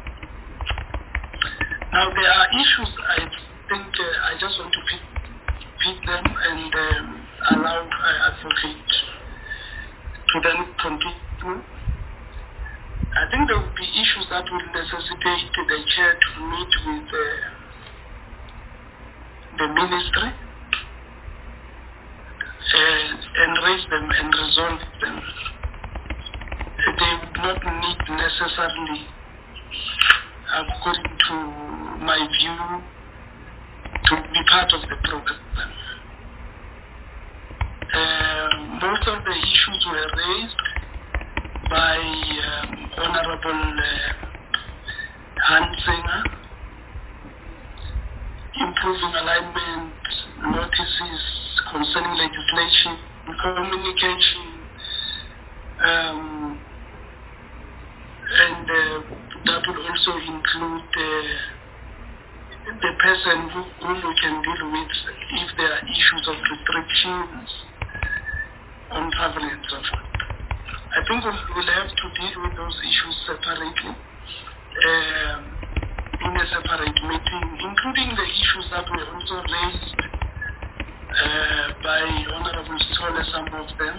Now there are issues I think uh, I just want to pick, pick them and um, allow uh, advocate to then continue. I think there will be issues that will necessitate the chair to meet with uh, the ministry Uh, and raise them and resolve them. They would not need necessarily, according to my view, to be part of the program. Uh, most of the issues were raised by um, Honorable uh, Hansinger, improving alignment notices concerning legislation, communication, um, and uh, that will also include uh, the person who, whom we can deal with if there are issues of restrictions on travel and so forth. I think we'll, we'll have to deal with those issues separately um, in a separate meeting, including the issues that were also raised Uh, by Honorable Sole, some of them,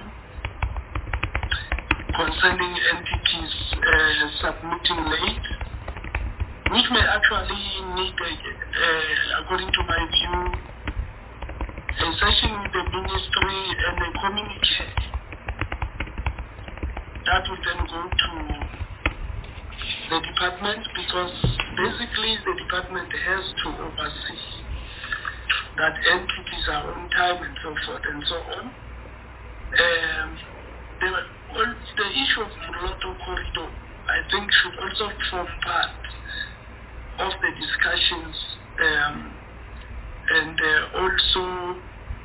concerning entities uh, submitting late, which may actually need, a, uh, according to my view, a session with the ministry and a communique that will then go to the department, because basically the department has to oversee that entities are on time and so forth and so on. Um, the, well, the issue of Moloto corridor, I think should also form part of the discussions, um, and uh, also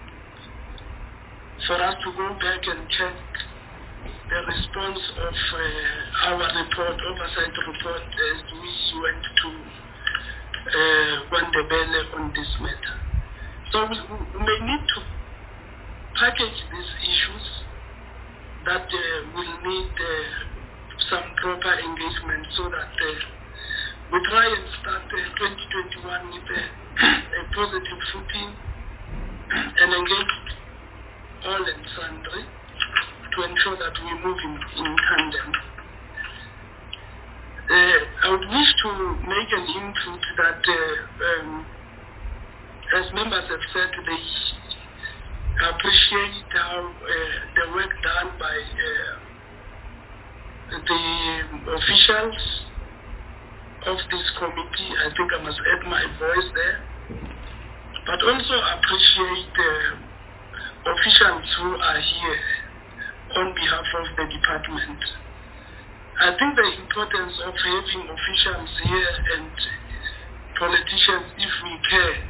for us to go back and check the response of uh, our report, oversight report, as we went to uh, Wandebele on this matter. So we, we may need to package these issues that uh, will need uh, some proper engagement so that uh, we try and start uh, twenty twenty-one with a, a positive footing and engage all and sundry to ensure that we move in, in tandem. Uh, I would wish to make an input that, uh, um, as members have said, they appreciate how uh, the work done by uh, the officials of this committee. I think I must add my voice there, but also appreciate the officials who are here on behalf of the department. I think the importance of having officials here and politicians, if we can,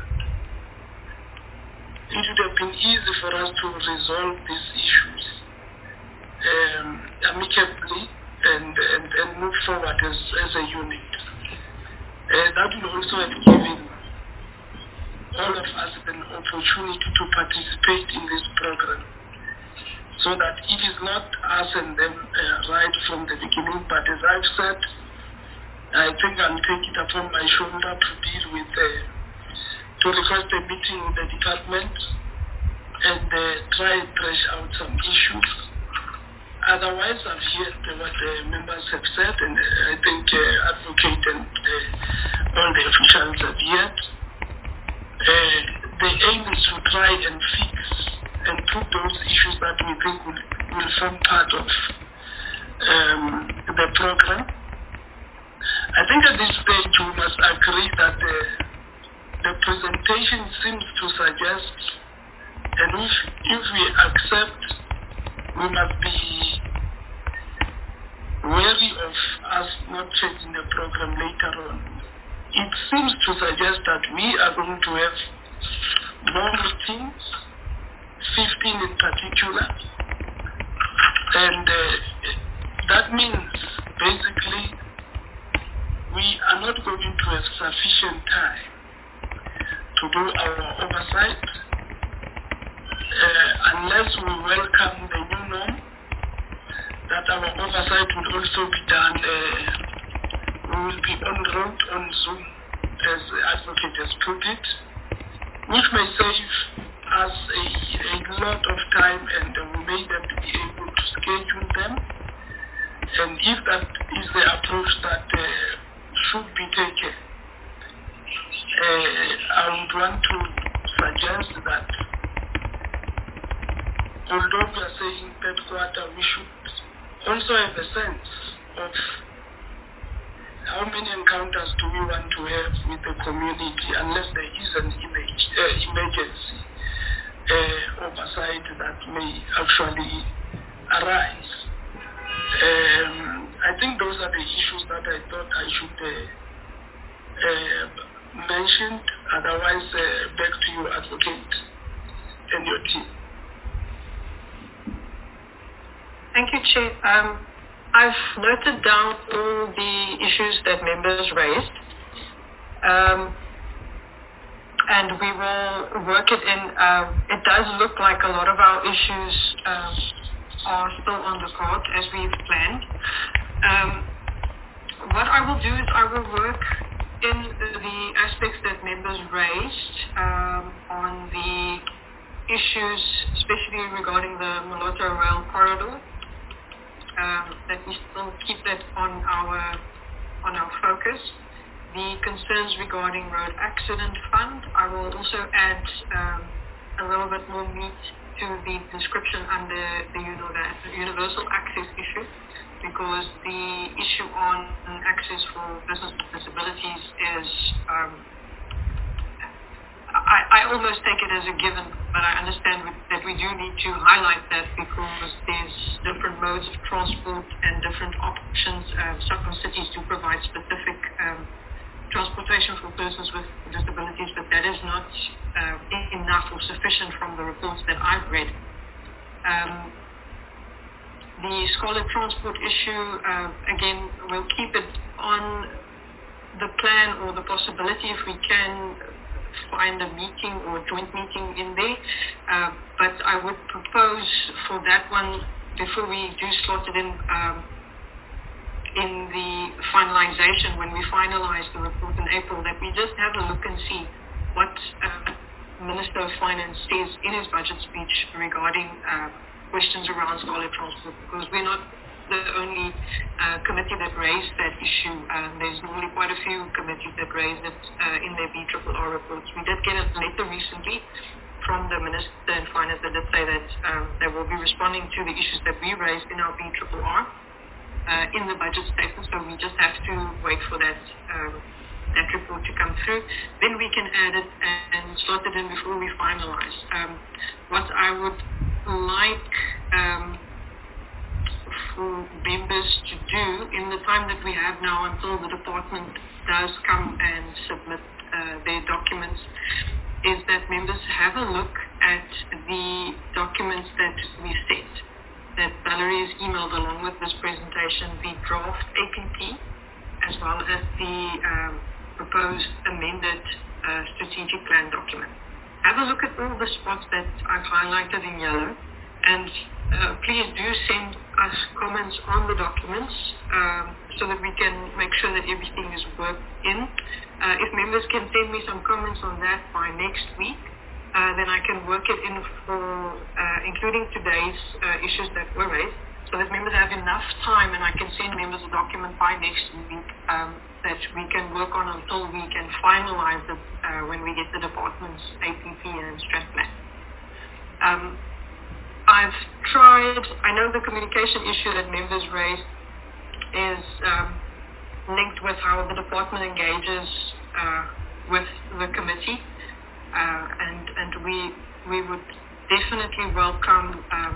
it would have been easy for us to resolve these issues um, amicably and, and, and move forward as, as a unit. Uh, that will also have given all of us an opportunity to participate in this program, so that it is not us and them uh, right from the beginning. But as I've said, I think I'll take it upon my shoulder to deal with, uh, to request a meeting with the department and uh, try and thresh out some issues. Otherwise, I've heard what the members have said, and uh, I think uh, Advocate and uh, all the officials have heard. Uh, the aim is to try and fix and put those issues that we think will, will form part of um, the program. I think at this stage we must agree that the, the presentation seems to suggest, and if, if we accept, we must be wary of us not changing the program later on. It seems to suggest that we are going to have more meetings, fifteen in particular, and uh, that means basically we are not going to have sufficient time to do our oversight uh, unless we welcome the new norm that our oversight will also be done, uh, we will be on road on Zoom, as the Advocate has put it, which may save us a, a lot of time, and uh, we may then be able to schedule them. And if that is the approach that uh, should be taken, uh, I would want to suggest that although we are saying third quarter, we should also have a sense of how many encounters do we want to have with the community, unless there is an image, uh, emergency uh, oversight that may actually arise. Um, I think those are the issues that I thought I should uh, uh, mention. Otherwise, uh, back to you, Advocate, and your team. Thank you, Chair. Um, I've noted down all the issues that members raised, um, and we will work it in. Um, it does look like a lot of our issues um, are still on the card as we've planned. Um, what I will do is I will work in the aspects that members raised um, on the issues, especially regarding the Moloto Rail Corridor. Um, that we still keep that on our on our focus. The concerns regarding road accident fund, I will also add um, a little bit more meat to the description under the universal access issue, because the issue on access for business with disabilities is, um, I, I almost take it as a given, but I understand that we do need to highlight that because there's different modes of transport and different options. Um, some cities do provide specific um, transportation for persons with disabilities, but that is not uh, enough or sufficient from the reports that I've read. Um, the scholar transport issue, uh, again, we'll keep it on the plan or the possibility if we can find a meeting or a joint meeting in there. Uh, but I would propose for that one, before we do slot it in, um, in the finalization, when we finalize the report in April, that we just have a look and see what uh, Minister of Finance says in his budget speech regarding uh, questions around scholar transport, because we're not the only uh, committee that raised that issue. Um, there's normally quite a few committees that raised it uh, in their B R R R reports. We did get a letter recently from the Minister in Finance that did say that um, they will be responding to the issues that we raised in our B R R R. Uh, in the budget statement, so we just have to wait for that um, that report to come through. Then we can add it and slot it in before we finalize. Um, what I would like um, for members to do in the time that we have now until the department does come and submit uh, their documents is that members have a look at the documents that we sent, that Valerie has emailed along with this presentation, the draft A P P, as well as the um, proposed amended uh, strategic plan document. Have a look at all the spots that I've highlighted in yellow, and uh, please do send us comments on the documents um, so that we can make sure that everything is worked in. Uh, if members can send me some comments on that by next week, Uh, then I can work it in for, uh, including today's uh, issues that were raised, so that members have enough time and I can send members a document by next week um, that we can work on until we can finalize it uh, when we get the department's A P P and strat plan. Um, I've tried, I know the communication issue that members raised is um, linked with how the department engages uh, with the committee. Uh, and and we we would definitely welcome um,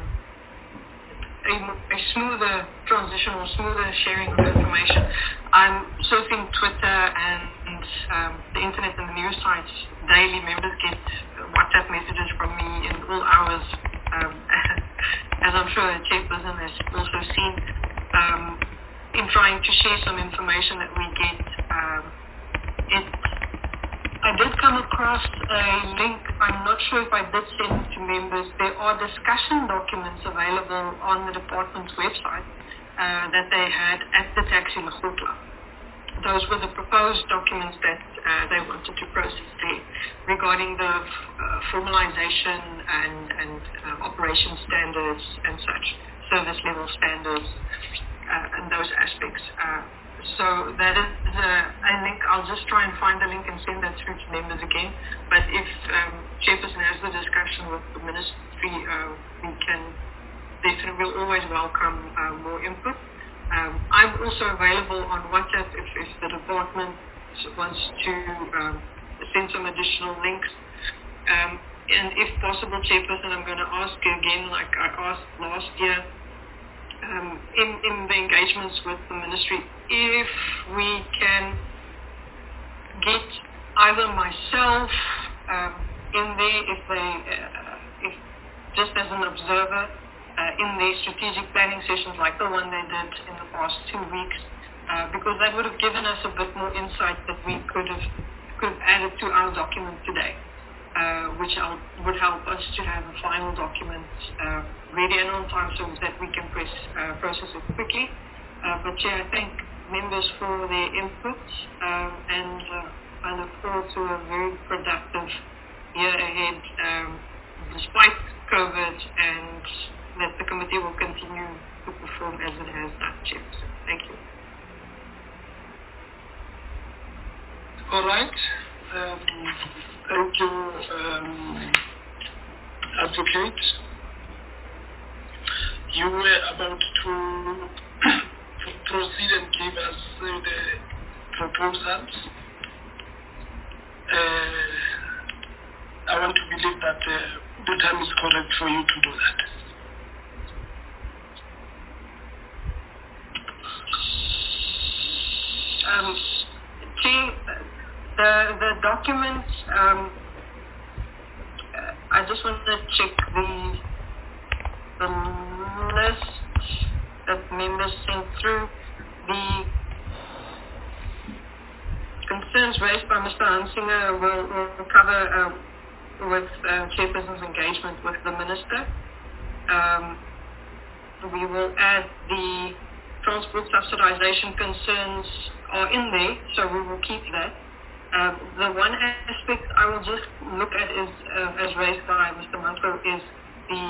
a, a smoother transition or smoother sharing of information. I'm surfing Twitter and um, the internet and the news sites daily. Members get WhatsApp messages from me in all hours, um, as I'm sure the chairperson has also seen, um, in trying to share some information that we get. Um, it I did come across a link, I'm not sure if I did send it to members. There are discussion documents available on the department's website uh, that they had at the Taxi Lekgotla. Those were the proposed documents that uh, they wanted to process there regarding the uh, formalization and, and uh, operation standards and such, service level standards uh, and those aspects. Uh, So that is a, a link. I'll just try and find the link and send that through to members again. But if um, Chairperson has the discussion with the Ministry, uh, we can definitely, we'll always welcome uh, more input. Um, I'm also available on WhatsApp if, if the department wants to um, send some additional links. Um, and if possible, Chairperson, I'm going to ask you again, like I asked last year, Um, in, in the engagements with the ministry, if we can get either myself um, in there, if they, uh, if just as an observer uh, in their strategic planning sessions like the one they did in the past two weeks, uh, because that would have given us a bit more insight that we could have could have added to our document today. Uh, which I'll, would help us to have a final document uh, ready and on time so that we can press, uh, process it quickly. Uh, but yeah, I thank members for their input um, and uh, I look forward to a very productive year ahead um, despite COVID, and that the committee will continue to perform as it has done. Chair. So thank you. All right. Um, thank you, um, Advocate. You were about to proceed and give us uh, the proposals. Uh, I want to believe that uh, the time is correct for you to do that. Um, Chair, the, the document, um, uh, I just want to check the, the list that members sent through. The concerns raised by Mister Hansinger will, will cover uh, with uh, Chairperson's engagement with the Minister. Um, we will add the transport subsidization concerns are in there, so we will keep that. Um, the one aspect I will just look at is, uh, as raised by Mister Manko, is the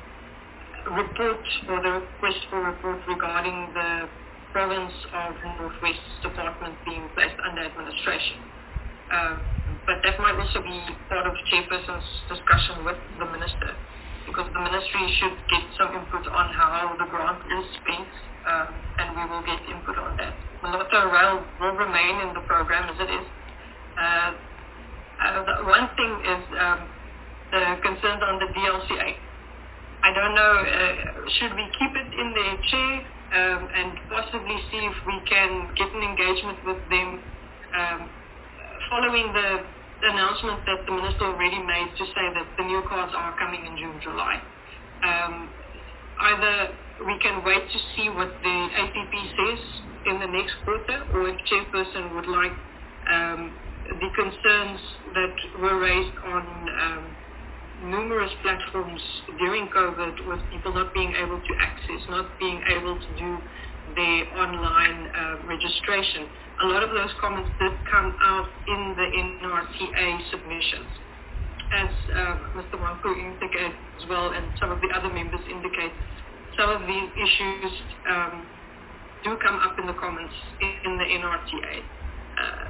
report or the request for report regarding the province of Northwest Department being placed under administration. Uh, but that might also be part of Chairperson's discussion with the Minister, because the Ministry should get some input on how the grant is spent, um, and we will get input on that. Moloto Rail will remain in the program as it is. Uh, uh, the one thing is um, the concerns on the D L C A. I don't know, uh, should we keep it in their chair um, and possibly see if we can get an engagement with them um, following the announcement that the Minister already made to say that the new cards are coming in June, July. Um, either we can wait to see what the A P P says in the next quarter, or if Chairperson would like um, the concerns that were raised on um, numerous platforms during COVID with people not being able to access, not being able to do their online uh, registration. A lot of those comments did come out in the N R T A submissions. As uh, Mister Manko indicated as well, and some of the other members indicate, some of these issues um, do come up in the comments in, in the N R T A. Uh,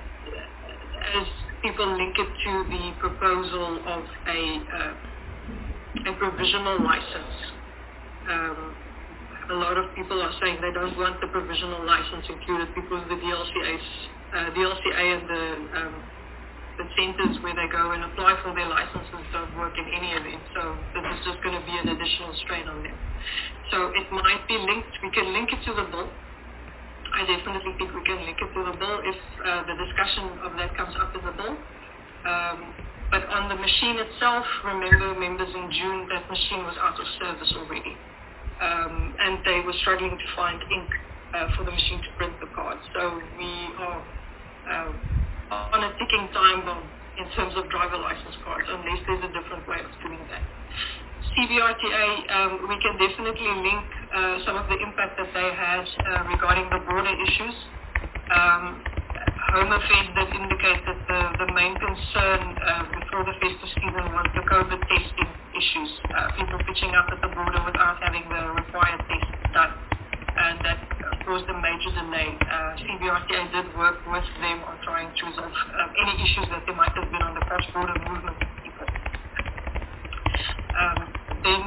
as people link it to the proposal of a, uh, a provisional license. Um, a lot of people are saying they don't want the provisional license included because the D L C A's, uh, D L C A and the, um, the centers where they go and apply for their licenses don't work in any event, so this is just going to be an additional strain on them. So it might be linked, we can link it to the bill. I definitely think we can link it to the bill if uh, the discussion of that comes up in the bill. Um, but on the machine itself, remember members in June, that machine was out of service already. Um, and they were struggling to find ink uh, for the machine to print the card. So we are uh, on a ticking time bomb in terms of driver license cards, unless there's a different way of doing that. C B R T A, um, we can definitely link uh, some of the impact that they had uh, regarding the border issues. Um, Home Affairs did indicate that the, the main concern uh, before the festive season was the COVID testing issues. Uh, people pitching up at the border without having the required tests done. And that caused a major delay. Uh, C B R T A did work with them on trying to resolve uh, any issues that there might have been on the cross-border movement of people. Um, then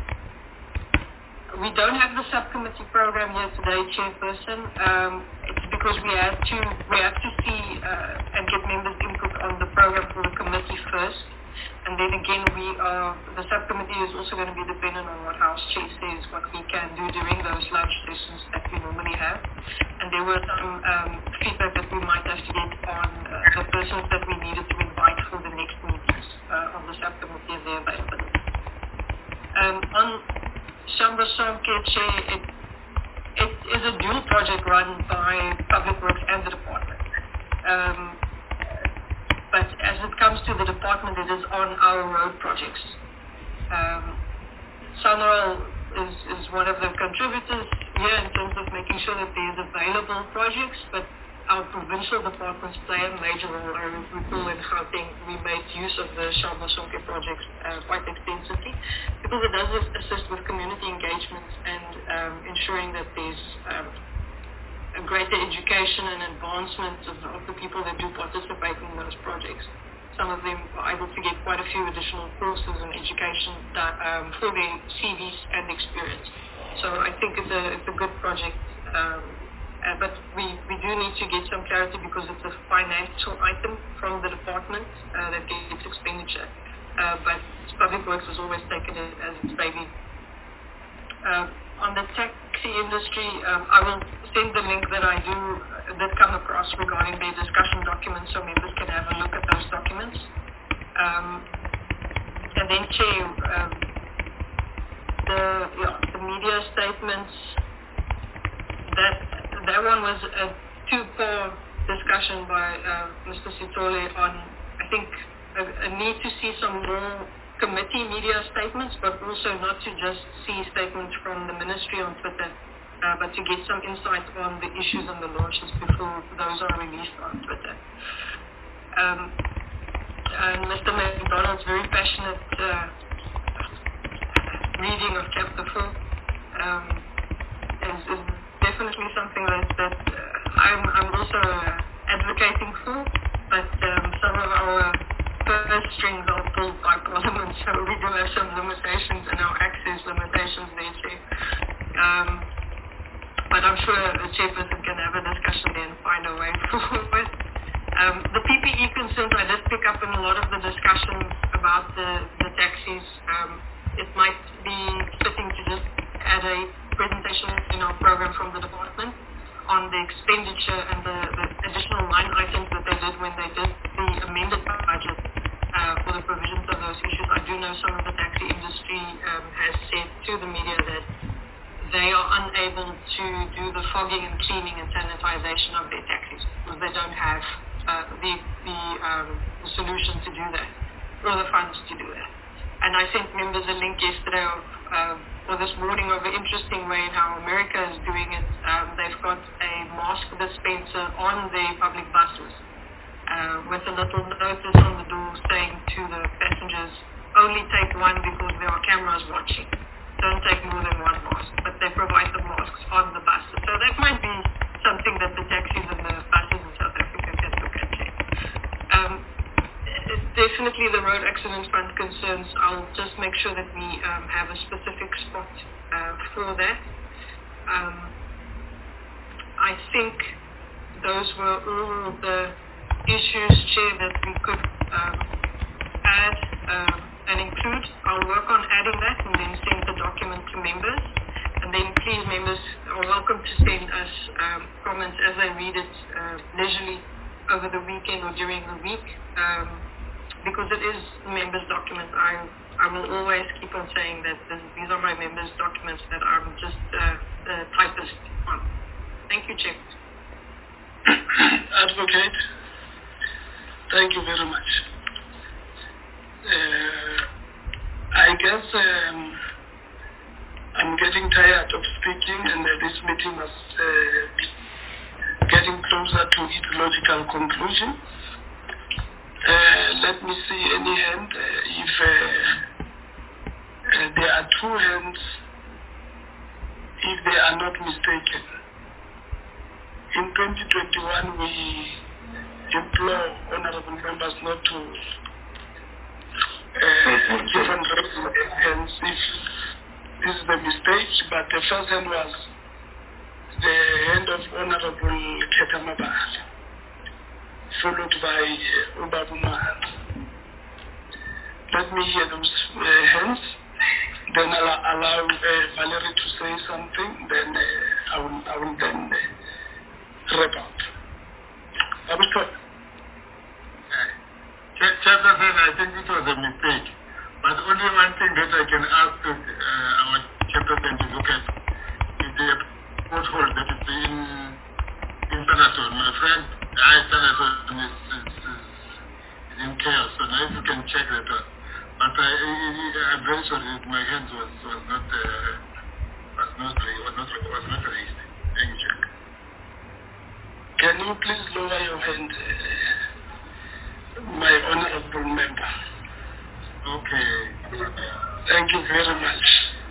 we don't have the subcommittee program here today, Chairperson. Um, it's because we have to we have to see uh, and get members' input on the program for the committee first, and then again we are the subcommittee is also going to be dependent on what House Chair says, what we can do during those lunch sessions that we normally have. And there were some um, feedback that we might have to get on uh, the persons that we needed to invite for the next meetings uh, of the subcommittee and their availability. Um, on Shamba Sonke, Chair, it, it is a dual project run by Public Works and the department. Um, but as it comes to the department, it is on our road projects. Um, Sunroll is, is one of the contributors here in terms of making sure that there's available projects, but our provincial departments play a major role. I recall in Gauteng we made use of the Shamba Sonke project uh, quite extensively because it does assist with community engagement and um, ensuring that there's um, a greater education and advancement of, of the people that do participate in those projects. Some of them are able to get quite a few additional courses and education that, um, for their C Vs and experience. So I think it's a, it's a good project. Um, Uh, but we, we do need to get some clarity because it's a financial item from the department uh, that gets expenditure. uh, but Public Works has always taken it as its baby. Uh, on the taxi industry, um, I will send the link that I do, uh, that come across regarding the discussion documents so members can have a look at those documents. Um, and then, Chair, um, the, yeah, the media statements, that, that one was a two-part discussion by uh, Mister Sitole on, I think, a, a need to see some more committee media statements, but also not to just see statements from the ministry on Twitter, uh, but to get some insight on the issues and the launches before those are released on Twitter. Um, and Mister McDonald's very passionate uh, reading of Chapter four um, is, is definitely something that, that uh, I'm, I'm also uh, advocating for, but um, some of our first strings are pulled by Parliament, so we do have some limitations and our access limitations there too. Um, but I'm sure the chairperson can have a discussion there and find a way forward. Um, the P P E concerns, I did pick up in a lot of the discussions about the, the taxis. Um, it might be fitting to just add a presentation in our program from the department on the expenditure and the, the additional line items that they did when they did the amended budget uh, for the provisions of those issues. I do know some of the taxi industry um, has said to the media that they are unable to do the fogging and cleaning and sanitization of their taxis because they don't have uh, the, the, um, the solution to do that or the funds to do that. And I sent members a link yesterday of, uh, or this morning of an interesting way in how America is doing it. Um, they've got a mask dispenser on the public buses uh, with a little notice on the door saying to the passengers, only take one because there are cameras watching. Don't take more than one mask. But they provide the masks on the buses. So that might be something that the taxis and the buses in South Africa can look at. Um, Definitely the road accident fund concerns, I'll just make sure that we um, have a specific spot uh, for that. Um, I think those were all the issues, Chair, that we could um, add um, and include. I'll work on adding that and then send the document to members. And then please, members are welcome to send us um, comments as they read it uh, leisurely over the weekend or during the week. Um, Because it is members' documents, I I will always keep on saying that this, these are my members' documents that I'm just uh, the typist on. Thank you, Chair. Advocate, thank you very much. Uh, I guess um, I'm getting tired of speaking, and uh, this meeting must uh, be getting closer to its logical conclusion. Uh, let me see any hand. Uh, if uh, uh, there are two hands, if they are not mistaken. In twenty twenty-one, we implore honorable members not to uh, keep on raising their hands if this is a mistake, but the first hand was the hand of Honorable Keta Mabala, followed by uh, Ubabuma. Let me hear those uh, hands, then I'll allow uh, Valerie to say something, then uh, I will I will then uh, wrap up. I will stop. Chairperson, I think it was a mistake, but only one thing that I can ask uh, our chairperson to look at is the pothole that is in, in Sanaton. My friend, I Sanaton is, is, is in chaos, so now if you can check that one. But I, I'm very sorry that my hands was, was not uh, was not was not was not raised. Thank you. Can you please lower your hand, uh, my honorable member? Okay. Thank you very much.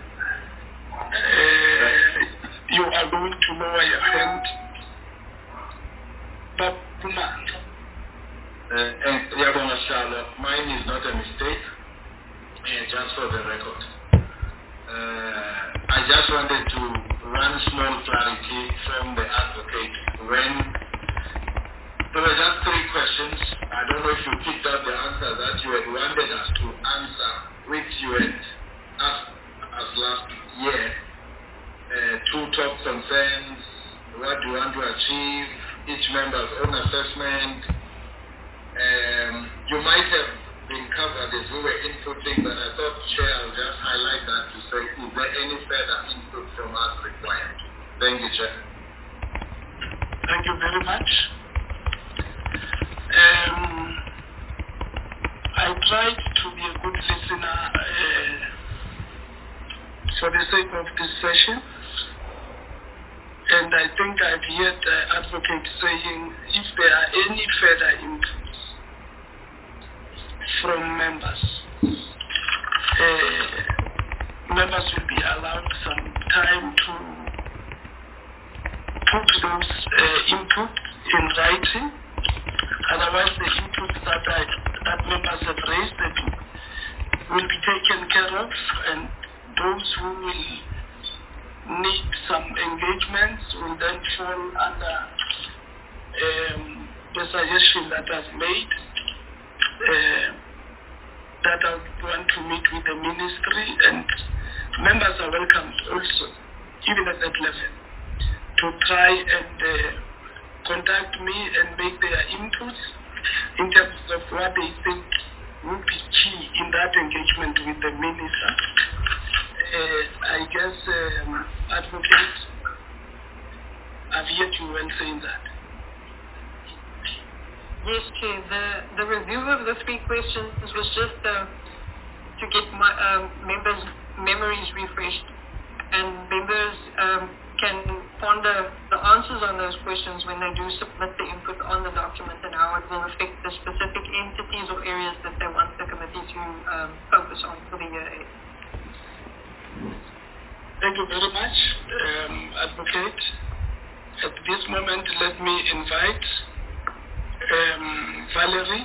Uh, you are going to lower your hand. Babuma. Uh, Yabona Charlotte, mine is not a mistake, uh, just for the record. Uh, I just wanted to one small clarity from the advocate. When There were just three questions. I don't know if you picked up the answer that you had wanted us to answer, which you had asked us last year. Uh, two top concerns, what do you want to achieve, each member's own assessment. Um, you might have been covered as we were inputting, but I thought, Chair, I'll just highlight that to say, is there any further input from us required? Thank you, Chair. Thank you very much. Um, I tried to be a good listener uh, for the sake of this session, and I think I've heard uh, advocates saying if there are any further inputs from members, uh, members will be allowed some time to put those uh, inputs in writing. Otherwise, the inputs that, I, that members have raised that will be taken care of, and those who will need some engagements will then fall under um, the suggestion that I've made, uh, that I would want to meet with the ministry, and members are welcome also, even at that level, to try and uh, contact me and make their inputs in terms of what they think would be key in that engagement with the minister. Uh, I guess um, advocate, I've heard you well saying that. Yes, Chair. The, the review of the three questions was just uh, to get my um, members' memories refreshed, and members um, can ponder the answers on those questions when they do submit the input on the document and how it will affect the specific entities or areas that they want the committee to um, focus on for the year ahead. Thank you very much, um, Advocate. At this moment, let me invite um, Valerie.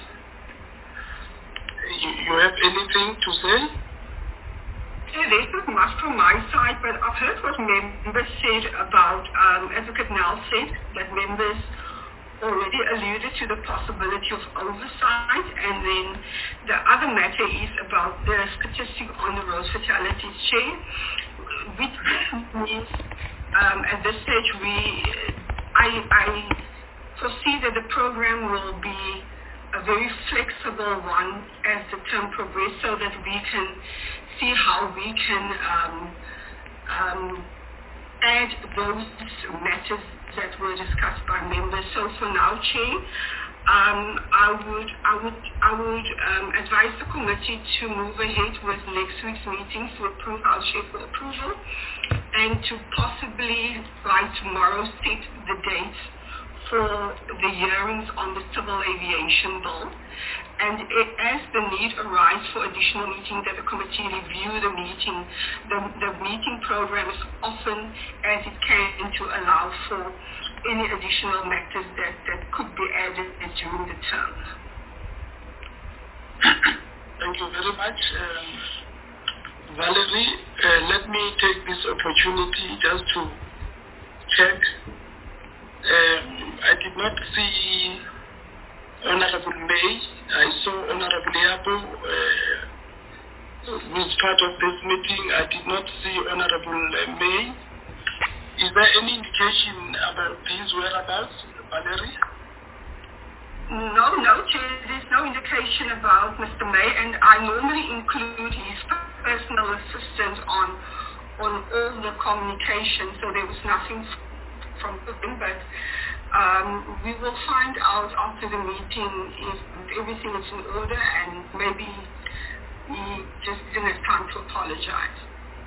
You, you have anything to say? Yeah, there's not much from my side, but I've heard what members said about, um, Advocate Nell said, that members already alluded to the possibility of oversight, and then the other matter is about the statistic on the road fatalities chair, which means um, at this stage we, I, I foresee that the program will be a very flexible one as the term progresses, so that we can see how we can um, um, add those matters that were discussed by members. So for now, Chair, um, I would I would I would um, advise the committee to move ahead with next week's meeting to approve our chair for approval, and to possibly by tomorrow set the dates for the hearings on the civil aviation bill. And it, as the need arises for additional meeting, that the committee review the meeting, the, the meeting program as often as it can to allow for any additional matters that, that could be added during the term. Thank you very much. Um, Valerie, uh, let me take this opportunity just to check. Um, I did not see Honorable May. I saw Honorable Yabo uh, was part of this meeting. I did not see Honorable uh, May. Is there any indication about these whereabouts, Valerie? No, no, Chair, there's no indication about Mister May, and I normally include his personal assistant on on all the communication, so there was nothing from him, but um, we will find out after the meeting if everything is in order, and maybe he just didn't have time to apologize.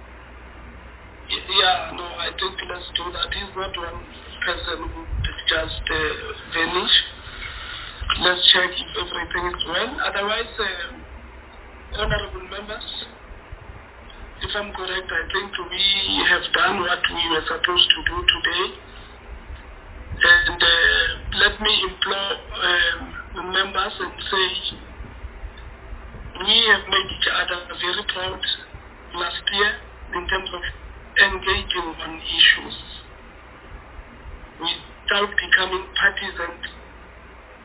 Yeah, no, I think let's do that. He's not one person who just uh, vanish. Let's check if everything is well. Otherwise, uh, honorable members, if I'm correct, I think we have done what we were supposed to do today. And uh, let me implore um, the members and say, we have made each other very proud last year in terms of engaging on issues without becoming partisan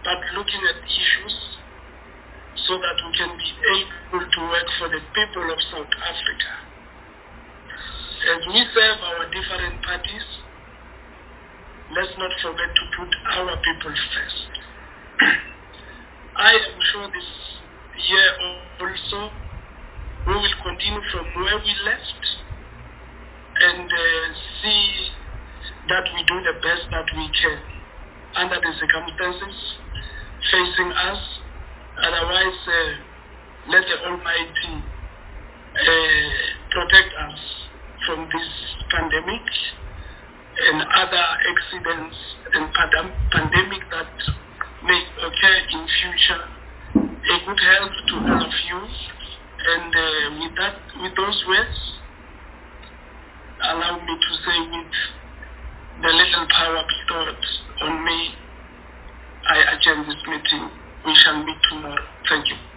but looking at issues so that we can be able to work for the people of South Africa. As we serve our different parties, let's not forget to put our people first. I am sure this year also we will continue from where we left and uh, see that we do the best that we can under the circumstances facing us. Otherwise, uh, let the Almighty uh, protect us from this pandemic and other accidents and pandem- pandemic that may occur in future. A good health to all of you. And uh, with that, with those words, allow me to say, with the little power bestowed on me, I adjourn this meeting. We shall meet tomorrow. Thank you.